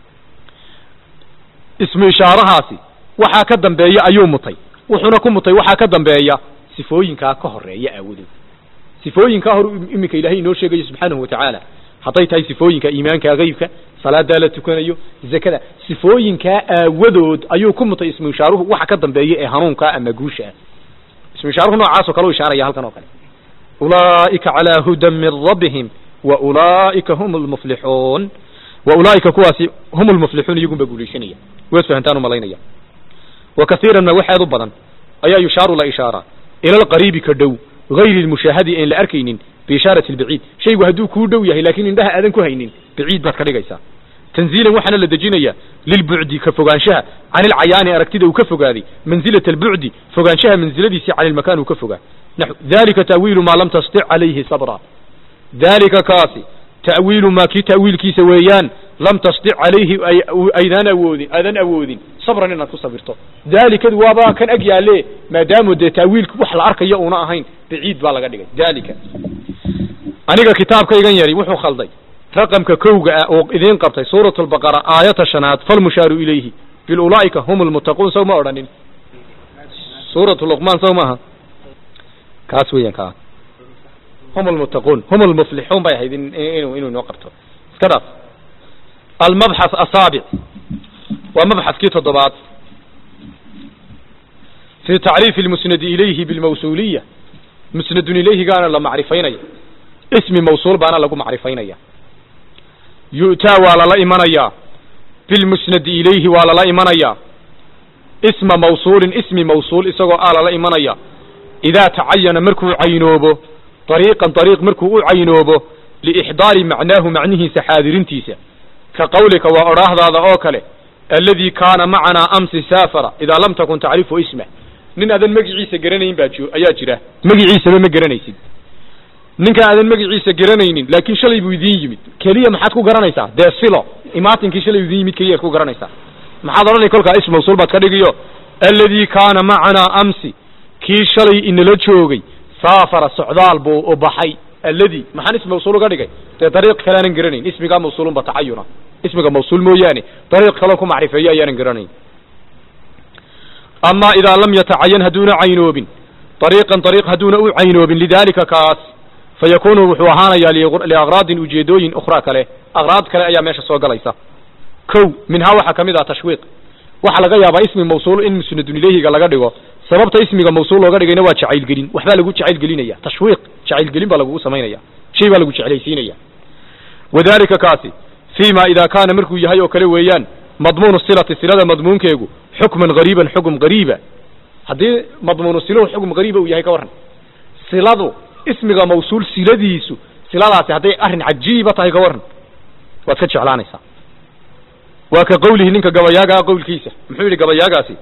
ismu ishaarahaasi waxaa ka dambeeya ayuu mutay wuxuuna ku mutay waxaa ka dambeeya sifooyinkaa ka horeeya aawadood sifooyinkaa hor iminka ilaahay inoo sheegayo subxaanahu watacaala hadday tahay sifooyinka iimaanka gaybka salaadaa la tukanayo zakada sifooyinkaa aawadood ayuu ku mutay ismu ishaaruhu waxa ka dambeeya ee hanuunka ama guusha ismu ishaaruhu noocaasoo kale u ishaaraya halkan oo kale ulaa'ika calaa hudan min rabbihim wa ulaa'ika hum lmuflixuun wa ulaa'ika kuwaasi hum lmuflixuun iyagunba guulaysanaya waad fahantaan u malaynaya wa kasiiranna waxaad u badan ayaa yushaaru la ishaaraa ila alqariibi ka dhow gayri lmushaahadi een la arkaynin biishaarati lbaciid shaygu hadduu kuu dhow yahay laakiin indhaha aadan ku haynin baciid baad ka dhigaysaa tanziilan waxaana la dejinaya lilbucdi ka fogaanshaha can ilcayaani aragtida uu ka fogaaday manzilata albucdi fogaanshaha manziladiisii can ilmakaan uu ka fogaa dalika ta'wiilu maa lam tastic calayhi sabra dalika kaasi ta'wiilu maa kii ta'wiilkiisa weeyaan lam tastic calayhi aadan awoodin sabran inaad ku sabirto dalikadu waaba kan ag yaale maadaamo dee ta'wiilku wax la arkayo uuna ahayn baciid baa laga dhigay dalika aniga kitaabkaygan yari wuxuu khalday raqamka kowga ah oo idiin qabtay suuratu albaqara aayata shanaad falmushaaru ilayhi bil ulaa'ika hum almuttaquun sow ma odhanin suuratu luqmaan sow maaha kaas weeyaan kaa hum almuttaquun hum almuflixuun bay ahayd inuu inoo qabto iska dhaaf almabxath asaabic waa mabxathkii toddobaad fi tacriifi almusnadi ilayhi bilmawsuuliya musnadun ilayhigaana la macrifaynaya ismi mawsuul baana lagu macrifaynaya yu'taa waa lala imanayaa bilmusnadi ilayhi waa lala imanayaa isma mawsuulin ismi mawsuul isagoo lala imanaya idaa tacayana markuu caynoobo dariiqan dariiq markuu u caynoobo liixdaari macnaahu macnihiisa xaadirintiisa ka qawlika waa odhaahdaada oo kale alladii kaana macanaa amsi saafara idaa lam takun tacrifu ismah nin aadan magiciisa garanayn ayaa jira magiciisaba ma garanaysid ninka aadan magiciisa garanaynin laakiin shalay buu idiin yimid keliya maxaad ku garanaysaa dee silo imaatinkii shalay idiin yimid keliyaad ku garanaysaa maxaad odhanay kolkaa ism mawsuul baad ka dhigiyo alladii kaana macanaa amsi kii shalay inala joogay saafara socdaal buu u baxay alladii maxaan ism mawsuul uga dhigay dee dariiq kale aanan garanayn ismigaa mawsuulunba tacayuna ismiga mawsuul mooyaane dariiq kaloo ku macrifeeyo ayaanan garanayn ama idaa lam yatacayan hadduuna caynoobin dariiqan dariiq hadduuna u caynoobin lidaalika kaas fayakunu wuxuu ahaanayaa liakraadin ujeedooyin ukhraa kale akraad kale ayaa meesha soo galaysa kow minhaa waxaa kamid ah tashwiiq waxaa laga yaabaa ismi mawsuul in musnadun ilayhiga laga dhigo sababta ismiga mawsuul looga dhigayna waa jacaylgelin waxbaa lagu jacaylgelinaya tashwiiq jacaylgelin baa lagugu samaynaya shay baa lagu jeclaysiinaya wadalika kaasi fima idaa kaana markuu yahay oo kale weeyaan madmuunu silati silada madmuunkeegu xukman gariiban xukm gariiba haddii madmuunu siluhu xukm gariiba uu yahay ka warran siladu ismiga mawsuul siladiisu siladaasi hadday arrin cajiiba tahay ka warran waad ka jeclaanaysaa waa ka qawlihi ninka gabayaagaa qowlkiisa muxuu yidhi gabayaagaasi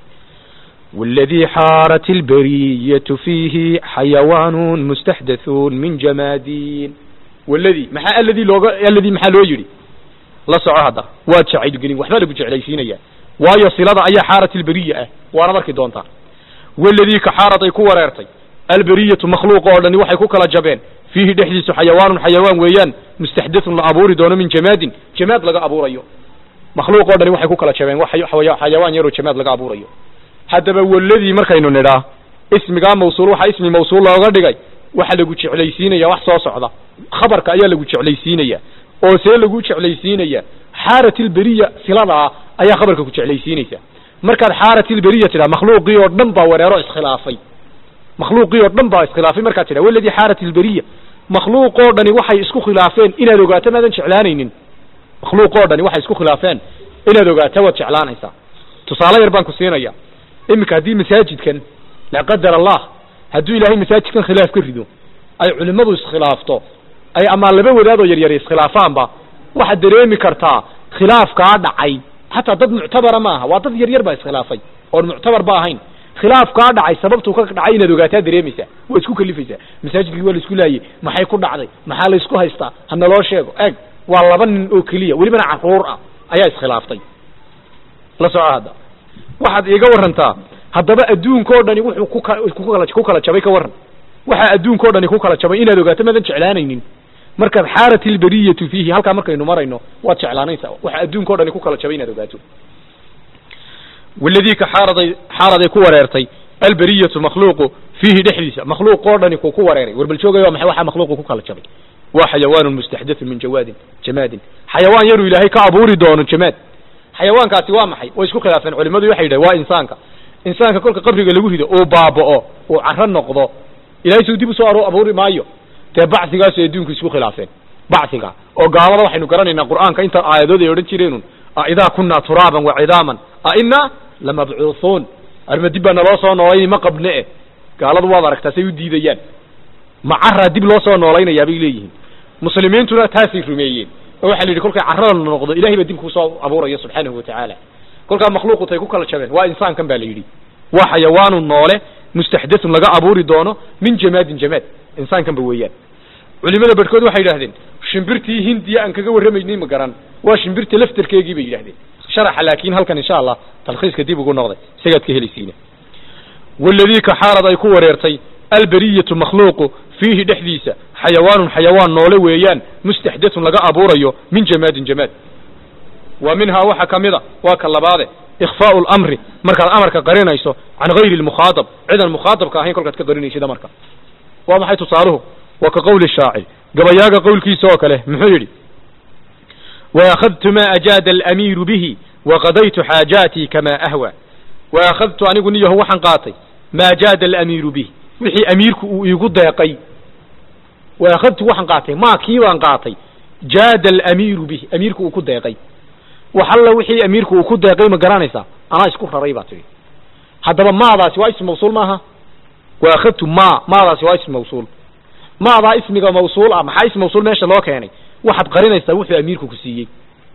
والذي حارت البرية فيه حيوان مستحدث من جمادين والذي الذي محا لو يري لا سوى هذا واد شعيد قلين وحبا لقو جعليسينيا وايا صلادة ايا حارت البرية وانا مركي دونتا والذي كحارت يكو وريرتي البرية مخلوق لاني وحي كوكلا جبين فيه دحديث حيوان ويان مستحدث لأبوري دون من جماد لقى أبوريو مخلوق لاني وحي كوكلا جبين حيوان يرو جماد لقى أبوريو haddaba waladii markaynu nidhaa ismigaa mawsuul waxaa ismi mawsuul looga dhigay waxaa lagu jeclaysiinaya wax soo socda khabarka ayaa lagu jeclaysiinaya oo see lagu jeclaysiinaya xaaratilberiya siladaa ayaa khabarka ku jeclaysiinaysa markaad xaaratilberiya tidhaa makhluuqii oo dhan baa wareero iskhilaafay markaad tidhaa waladii xaaratilberiya makhluuq oo dhani waxay isku khilaafeen inaad ogaato maadan jeclaanaynin makhluuq oo dhani waxay isku khilaafeen inaad ogaato waad jeclaanaysaa tusaale yar baan ku siinaya iminka haddii masaajidkan la qadar allah hadduu ilaahay masaajidkan khilaaf ka rido ay culimadu iskhilaafto ay ama laba wadaadoo yaryar iskhilaafaanba waxaad dareemi kartaa khilaafkaa dhacay hataa dad muctabara maaha waa dad yaryar baa iskhilaafay oon muctabar ba ahayn khilaafkaa dhacay sababtuu ka dhacay inaad ogaataa dareemaysaa waa isku kalifaysaa masaajidkii waa la isku laayey maxay ku dhacday maxaa la isku haystaa hana loo sheego eeg waa laba nin oo keliya welibana caruur ah ayaa iskhilaaftay la soco hadda waxaad iiga warantaa haddaba adduunkao dhani wuxuu ku kala jabay ka warran waxaa adduunkao dhani ku kala jabay inaad ogaato maadan jeclaanaynin markaad xaarat ilberiyatu fiihi halkaa markaynu marayno waad jeclaanaysaa waxaa adduunkao dhani ku kala jabay inaad ogaato waladii ka xaaraday ku wareertay alberiyatu makhluuqu fiihi dhexdiisa makhluuqoo dhani ku wareeray warbal joogaya maxay waxaa makhluuqu ku kala jabay waa xayawaanun mustaxdathun min jamaadin xayawaan yaruu ilaahay ka abuuri doono jamaad xayawaankaasi waa maxay way isku khilaafeen culimadu waxay yidhahen waa insaanka insaanka kolka qabriga lagu rido oo baaba'o oo carro noqdo ilaahay soo dib u soo abuuri maayo dee bacsigaas ay adduunku isku khilaafeen bacsiga oo gaalada waxaynu garanaynaa qur'aanka inta aayadood ay odhan jireen idaa kunna turaaban wa cidaaman a inna lamabcuuthun arma dib baa naloo soo noolayni ma qabne gaaladu waad aragtaa say u diidayaan macarraa dib loo soo noolaynayaa bay leeyihiin muslimiintuna taasay rumeeyeen oo waxaa la yidhi kolkay carrada noqdo ilahay baa dib kusoo abuuraya subxaanahu watacaala kolkaa makhluuqu tay ku kala jabeen waa insaankan baa la yidhi waa xayawaanu noole mustaxdathun laga abuuri doono min jamaadin jamaad insaankanba weeyaan culimada barhkood waxay yidhahdeen shimbirtii hindiya aan kaga warramaynay ma garan waa shimbirta laftarkeegii bay yidhahdeen sharaxa laakiin halkan insha allah talkhiiska dib ugu noqday isagaad ka helaysiina waladii ka xaalad ay ku wareertay albariyatu makhluuqu fiihi dhexdiisa xayawaanun xayawaan noole weeyaan mustaxdathun laga abuurayo min jamaadin jamaad wa minhaa waxa ka mida waa ka labaade ikhfaa'u lamri markaad amarka qarinayso can gayri lmukhaadab cidan mukhaadabka ahayn kolkaad ka qarinaysid amarka waa maxay tusaaluhu waa ka qowli shaacir gabayaaga qowlkiisa oo kale muxuu yidhi waakhadtu ma ajaada alamiiru bihi waqadaytu xaajaatii kamaa ahwa waakhadtu anigu niyaho waxaan qaatay maa jaada alamiiru bihi wixii amiirku uu iigu deeqay waakhadtu waxaan qaatay maa kii baan qaatay jaada alamiiru bihi amiirku uu ku deeqay waxalla wixii amiirku uu ku deeqay ma garanaysaa anaa isku raray baa tidhi haddaba maadaasi waa ism mawsuul maaha waakhadtu maadaasi waa ism mawsuul maadaa ismiga mawsuul ah maxaa ism mawsuul meesha loo keenay waxaad qarinaysaa wuxuu amiirku ku siiyey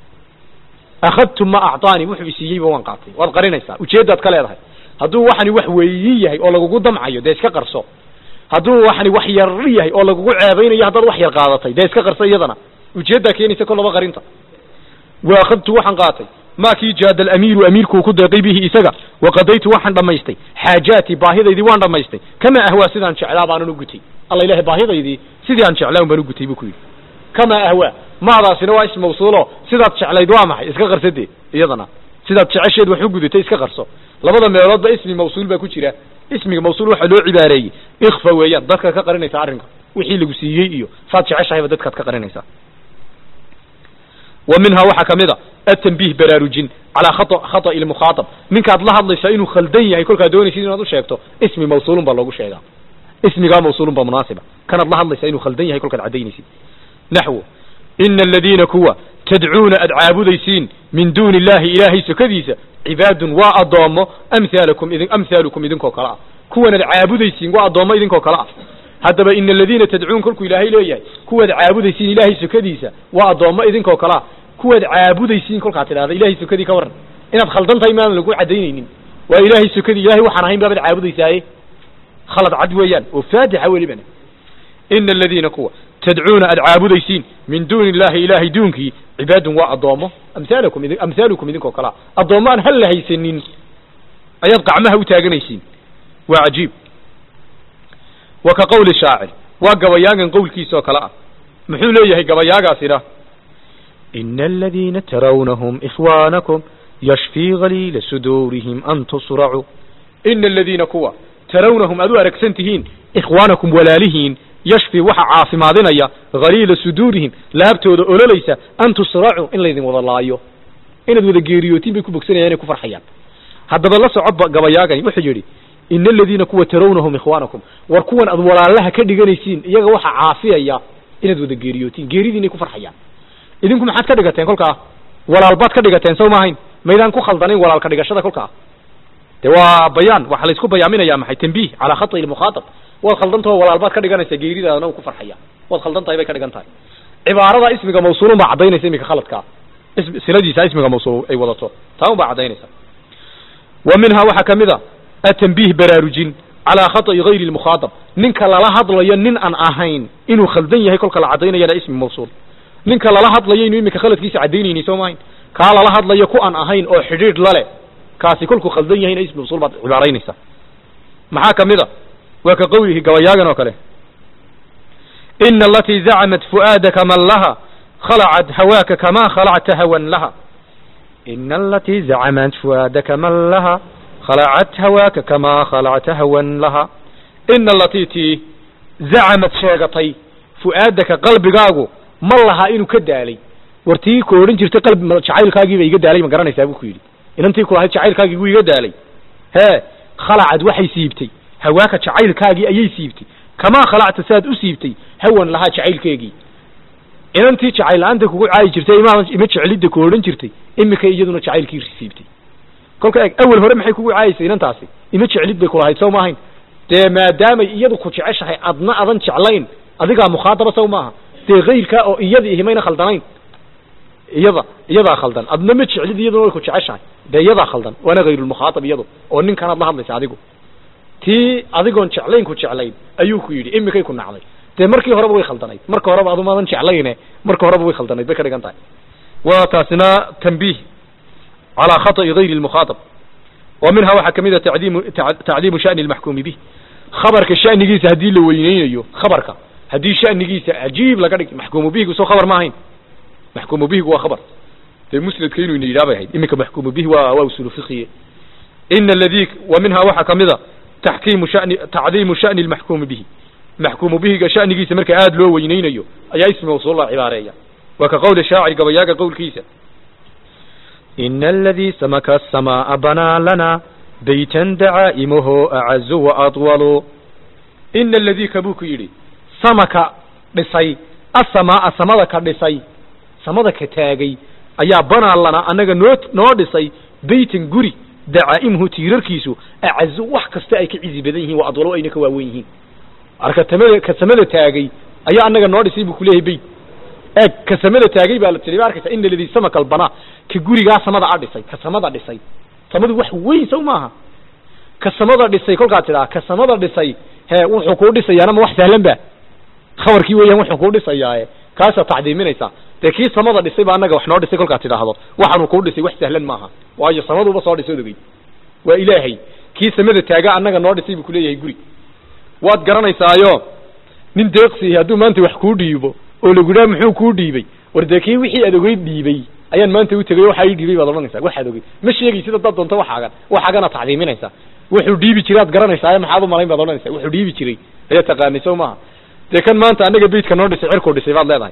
akhadtu ma acطaani wuxuu isiiyeyba waan qaatay waad qarinaysaa ujeeddaad ka leedahay hadduu waxani wax weeyin yahay oo lagugu damcayo dee iska qarso hadduu waxani wax yar yahay oo lagugu ceebaynayo haddaad wax yar qaadatay dee iska qarso iyadana ujeeddaa keenaysa kolaba qarinta waakhadtu waxaan qaatay maa kii jaada alamiiru amiirkuu ku deeqay bihi isaga waqadaytu waxaan dhammaystay xaajaatii baahidaydii waan dhammaystay kamaa ahwaa sidaan jeclaa baanan u gutay alla ilahay baahidaydii sidii aan jeclaa un baan u gutay buu ku yidhi kamaa ahwaa maadaasina waa ism mawsuulo sidaad jeclayd waa maxay iska qarsadee iyadana sidaad jecesheed wax u gudatay iska qarso labada meeloodba ismi mawsuul baa ku jira ismiga mawsuul waxaa loo cibaareeyey ikfa weeyaan dadkaad ka qarinaysaa arrinka wixii lagu siiyey iyo saad jeceshahayba dadkaad ka qarinaysaa wa minhaa waxaa ka mid a atanbiih baraarujin calaa khata'i ilmukhaatab ninkaad la hadlaysaa inuu khaldan yahay kolkaad doonaysid inaad u sheegto ismi mawsuulun baa loogu sheegaa ismigaa mawsuulun baa munaasiba kanaad la hadlaysaa inuu khaldan yahay kolkaad caddaynaysid naxwo ina aladiina kuwa tadcuuna aad caabudaysiin min duuni illahi ilaahay sokadiisa cibaadun waa addoommo amhaalukum idinkoo kale ah kuwanaad caabudaysiin waa addoommo idinkoo kale ah haddaba ina aladiina tadcuun kolkuu ilaahay leeyahay kuwaad caabudaysiin ilaahay sokadiisa waa addoommo idinkoo kale ah kuwaad caabudaysiin kolkaad tidhahda ilahay sokadii ka warran inaad khaldan tahay maadan lagu caddaynaynin waa ilaahay sokadii ilahay waxaan ahayn baabaad caabudaysaaye khalad cad weeyaan oo faadixa welibana ina aladiina kuwa tadcuuna aad caabudaysiin min duuni illahi ilaahay duunkii cibaadun waa addoommo amhaalukum idinkoo kalea addoommo aan hal la haysanin ayaad qacmaha u taaganaysiin waa cajiib wa ka qowli shaacir waa gabayaagan qowlkiisa oo kale ah muxuu leeyahay gabayaagaasina ina aladiina tarawnahum ikhwaanakum yashfii galiila suduurihim an tusracuu ina aladiina kuwa tarawnahum aad u aragsan tihiin ikhwaanakum walaalihiin yashfi waxa caafimaadinaya haliila suduurihim laabtooda ololaysa an tusracuu in laydin wada laayo inaad wada geeriyootiin bay ku bogsanayaan inay ku farxayaan haddaba la soco gabayaagani wuxuu yidhi ina aladiina kuwa tarawnahum ikhwaanakum war kuwan aad walaalaha ka dhiganaysiin iyaga waxa caafiyaya inaad wada geeriyootiin geeridii inay ku farxayaan idinku maxaad ka dhigateen kolkaa walaalbaad ka dhigateen sow maahayn maydaan ku khaldanayn walaalka dhigashada kolkaa de waa bayaan waxaa laysku bayaaminaya maxay tanbiih calaa khata'i ilmukhaatab waad khaldantao walaalbaad ka dhiganaysaa geeridaadana u ku farxaya waad khaldan tahay bay ka dhigan tahay cibaarada ismiga mawsuulun baa caddaynaysa iminka khaladkaa siladiisa ismiga mawsuul ay wadato taa un baa caddaynaysa wa minhaa waxaa ka mid a atanbiih baraarujin calaa khata'i gayri lmukhaatab ninka lala hadlayo nin aan ahayn inuu khaldan yahay kolka la caddaynayana ismi mawsuul ninka lala hadlayo inuu iminka khaladkiisa caddaynayni soo maahayn kaa lala hadlayo ku aan ahayn oo xidhiidh lale kaasi kolkuu khaldan yahayna ismi mawsuul baad cibaaraynaysaa maxaa ka mid a waa ka qowlihi gabayaagan oo kale ina alatii zacmat fu'aadaka man laha khalacat hawaaka kamaa khalacta hawan laha ina alatii zacmat fu'aadaka man laha khalacat hawaaka kamaa khalacta hawan laha ina alatii tii zacamad sheegatay fu'aadaka qalbigaagu ma lahaa inuu ka daalay war tii ku odhan jirtay qalbi jacaylkaagiiba iga daalay ma garanaysaa buu ku yidhi inantii ku lahayd jacaylkaagii wuu iga daalay hee khalacad waxay siibtay hawaaka jacaylkaagii ayay siibtay kamaa khalacta saad u siibtay hawan lahaa jacaylkeegii inantii jacayl la'aanta kugu caayi jirtay ima jecelidda ku odhan jirtay imika iyaduna jacaylkii siibtay kolka eeg awal hore maxay kugu caayisay inantaasi ima jecelid bay kulahayd sow maahayn dee maadaamay iyadu ku jeceshahay adna adan jeclayn adigaa mukhaadaba sow maaha dee kayrkaa oo iyadii ihimayna khaldanayn iyadaa khaldan adna ma jeclid iyaduna way ku jeceshahay dee iyadaa khaldan waana hayrulmukhaatab iyadu oo ninkanaad la hadlaysa adigu tii adigoon jeclayn ku jeclayn ayuu ku yidhi imikay ku nacday dee markii horeba way khaldanayd marka horeba adumaadan jeclayne marka horeba way khaldanayd bay ka dhigan tahay waa taasina tanbiih calaa khata'i gayri lmukhaatab wa minha waxaa kamid a tacdiimu sha'ni lmaxkuumi bih khabarka sha'nigiisa haddii la weyneynayo khabarka haddii sha'nigiisa cajiib laga dhig maxkuumu bihigu soo khabar ma ahayn maxkuumu bihigu waa khabar dee musnadka inuu ina yidhaha bay ahayd iminka maxkuumu bihi waa usulu fiqiye ina aladii wa minha waxaa kamid a tacdiimu sha'ni lmaxkuumi bihi maxkuumu bihiga sha'nigiisa marka aada loo weyneynayo ayaa ismi mawsuul la cibaareeya waa ka qowli shaacir gabayaaga qowlkiisa ina aladii samaka asamaa banaa lana baytan dacaa'imuhu acazu waadwalu ina aladii kabuu ku yidhi samaka dhisay asamaa samada ka dhisay samada ka taagay ayaa banaa lana annaga noo dhisay baytan guri dacaa'imuhu tiirarkiisu acazu wax kasta ay ka cizi badan yihiin wa adwalo ayna ka waawen yihiin arka ka samada taagay ayaa annaga noo dhisay buu kuleeyahay bayt eeg ka samada taagay baa la tiri arkaysa in ladii samaka albanaa ka gurigaa samada a dhisay ka samada dhisay samadu wax weyn sow maaha ka samada dhisay kolkaa tidhaa ka samada dhisay he wuxuu kuu dhisayaana ma wax sahlan ba khabarkii weeyaan wuxuu kuu dhisayaaye kaasaa tacdiiminaysaa dee kii samada dhisay baa annaga wax noo dhisay kolkaa tidhaahdo waxaanu kuu dhisay wax sahlan maaha waayo samaduba soo dhisay odogey waa ilaahay kii samada taagaa annaga noo dhisay buu kuleeyahay guri waad garanaysaayo nin deeqsiihi hadduu maanta wax kuu dhiibo oo lagu dhaha muxuu kuu dhiibay war dee kii wixii aad ogeyd dhiibay ayaan maanta u tegay waxaa ii dhiibay baad odhanaysaa waxaad ogeyd ma sheegaysid hadaad doonto waxaagana tacdiiminaysaa wuxuu dhiibi jiray aad garanaysaa maxaad u malayn baad odhanaysaa wuxuu dhiibi jiray ayaad taqaanay sow maaha dee kan maanta annaga beydka noo dhisay cirkuu dhisay baad leedahay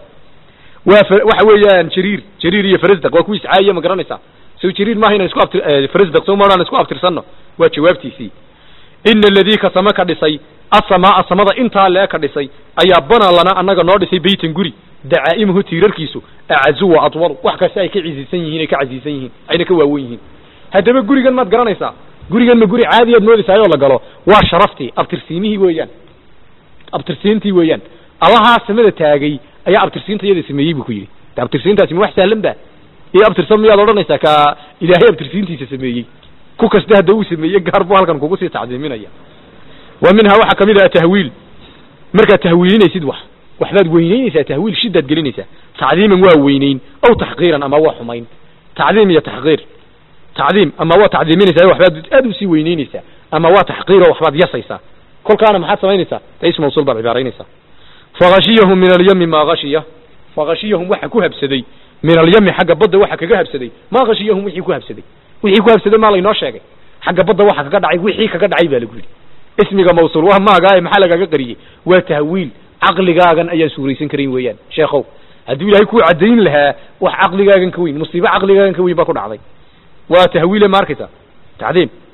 waxa weeyaan jariir iyo farasdaq waa kuwiis caayiya ma garanaysaa sow jariir maaha inaan isku farasdaq sow maadhaan isku abtirsanno waa jawaabtiisii ina aladii ka sama ka dhisay asamaa samada intaa lee ka dhisay ayaa bana lana annaga noo dhisay baytan guri dacaa'imuhu tiirarkiisu acazu wa adwalu wax kasta ay ka cizisan yihiin ay ka casiisan yihiin ayna ka waawen yihiin haddaba gurigan maad garanaysaa gurigan ma guri caadiyaad moodaysaayoo la galo waa sharaftii abtirsiimihii weeyaan abtirsiintii weeyaan allahaa samada taagay ayaa abtirsiinta iyada sameeyey buu ku yidhi de abtirsiintaasi ma wax sahlan ba iyo abtirsan miyaad odhanaysaa ka ilaahay abtirsiintiisa sameeyey ku kasta hadda uu sameeyey gaar buu halkan kugu sii tacdiiminaya wa minha waxaa kamid ah tahwiil markaad tahwiilinaysid waxbaad weyneynaysaa tahwiil shidaad gelinaysaa tacdiiman waa weyneyn aw taxqiiran ama waa xumayn tacdiim iyo taxqiir tacdiim ama waa tacdiiminaysaa waxbaad aad usii weyneynaysaa ama waa taxqiir oo waxbaad yasaysaa kolkaana maxaad samaynaysaa ta ism mawsuul baad cibaaraynaysaa faghashiyahum min alyami maa gashiya faghashiyahum waxa ku habsaday min alyami xagga badda waxa kaga habsaday maa ghashiyahum wixii ku habsaday maa laynoo sheegay xagga badda waxa kaga dhacay wixii kaga dhacay baa lagu yidhi ismiga mawsuul waa maagaa maxaa lagaga qariyey waa tahwiil caqligaagan ayaan suuraysan karayn weeyaan sheekhow hadduu ilaahay kuu caddayn lahaa wax caqligaagan ka weyn musiibo caqligaagan ka weyn baa ku dhacday waa tahwiile ma arkaysa tacdiim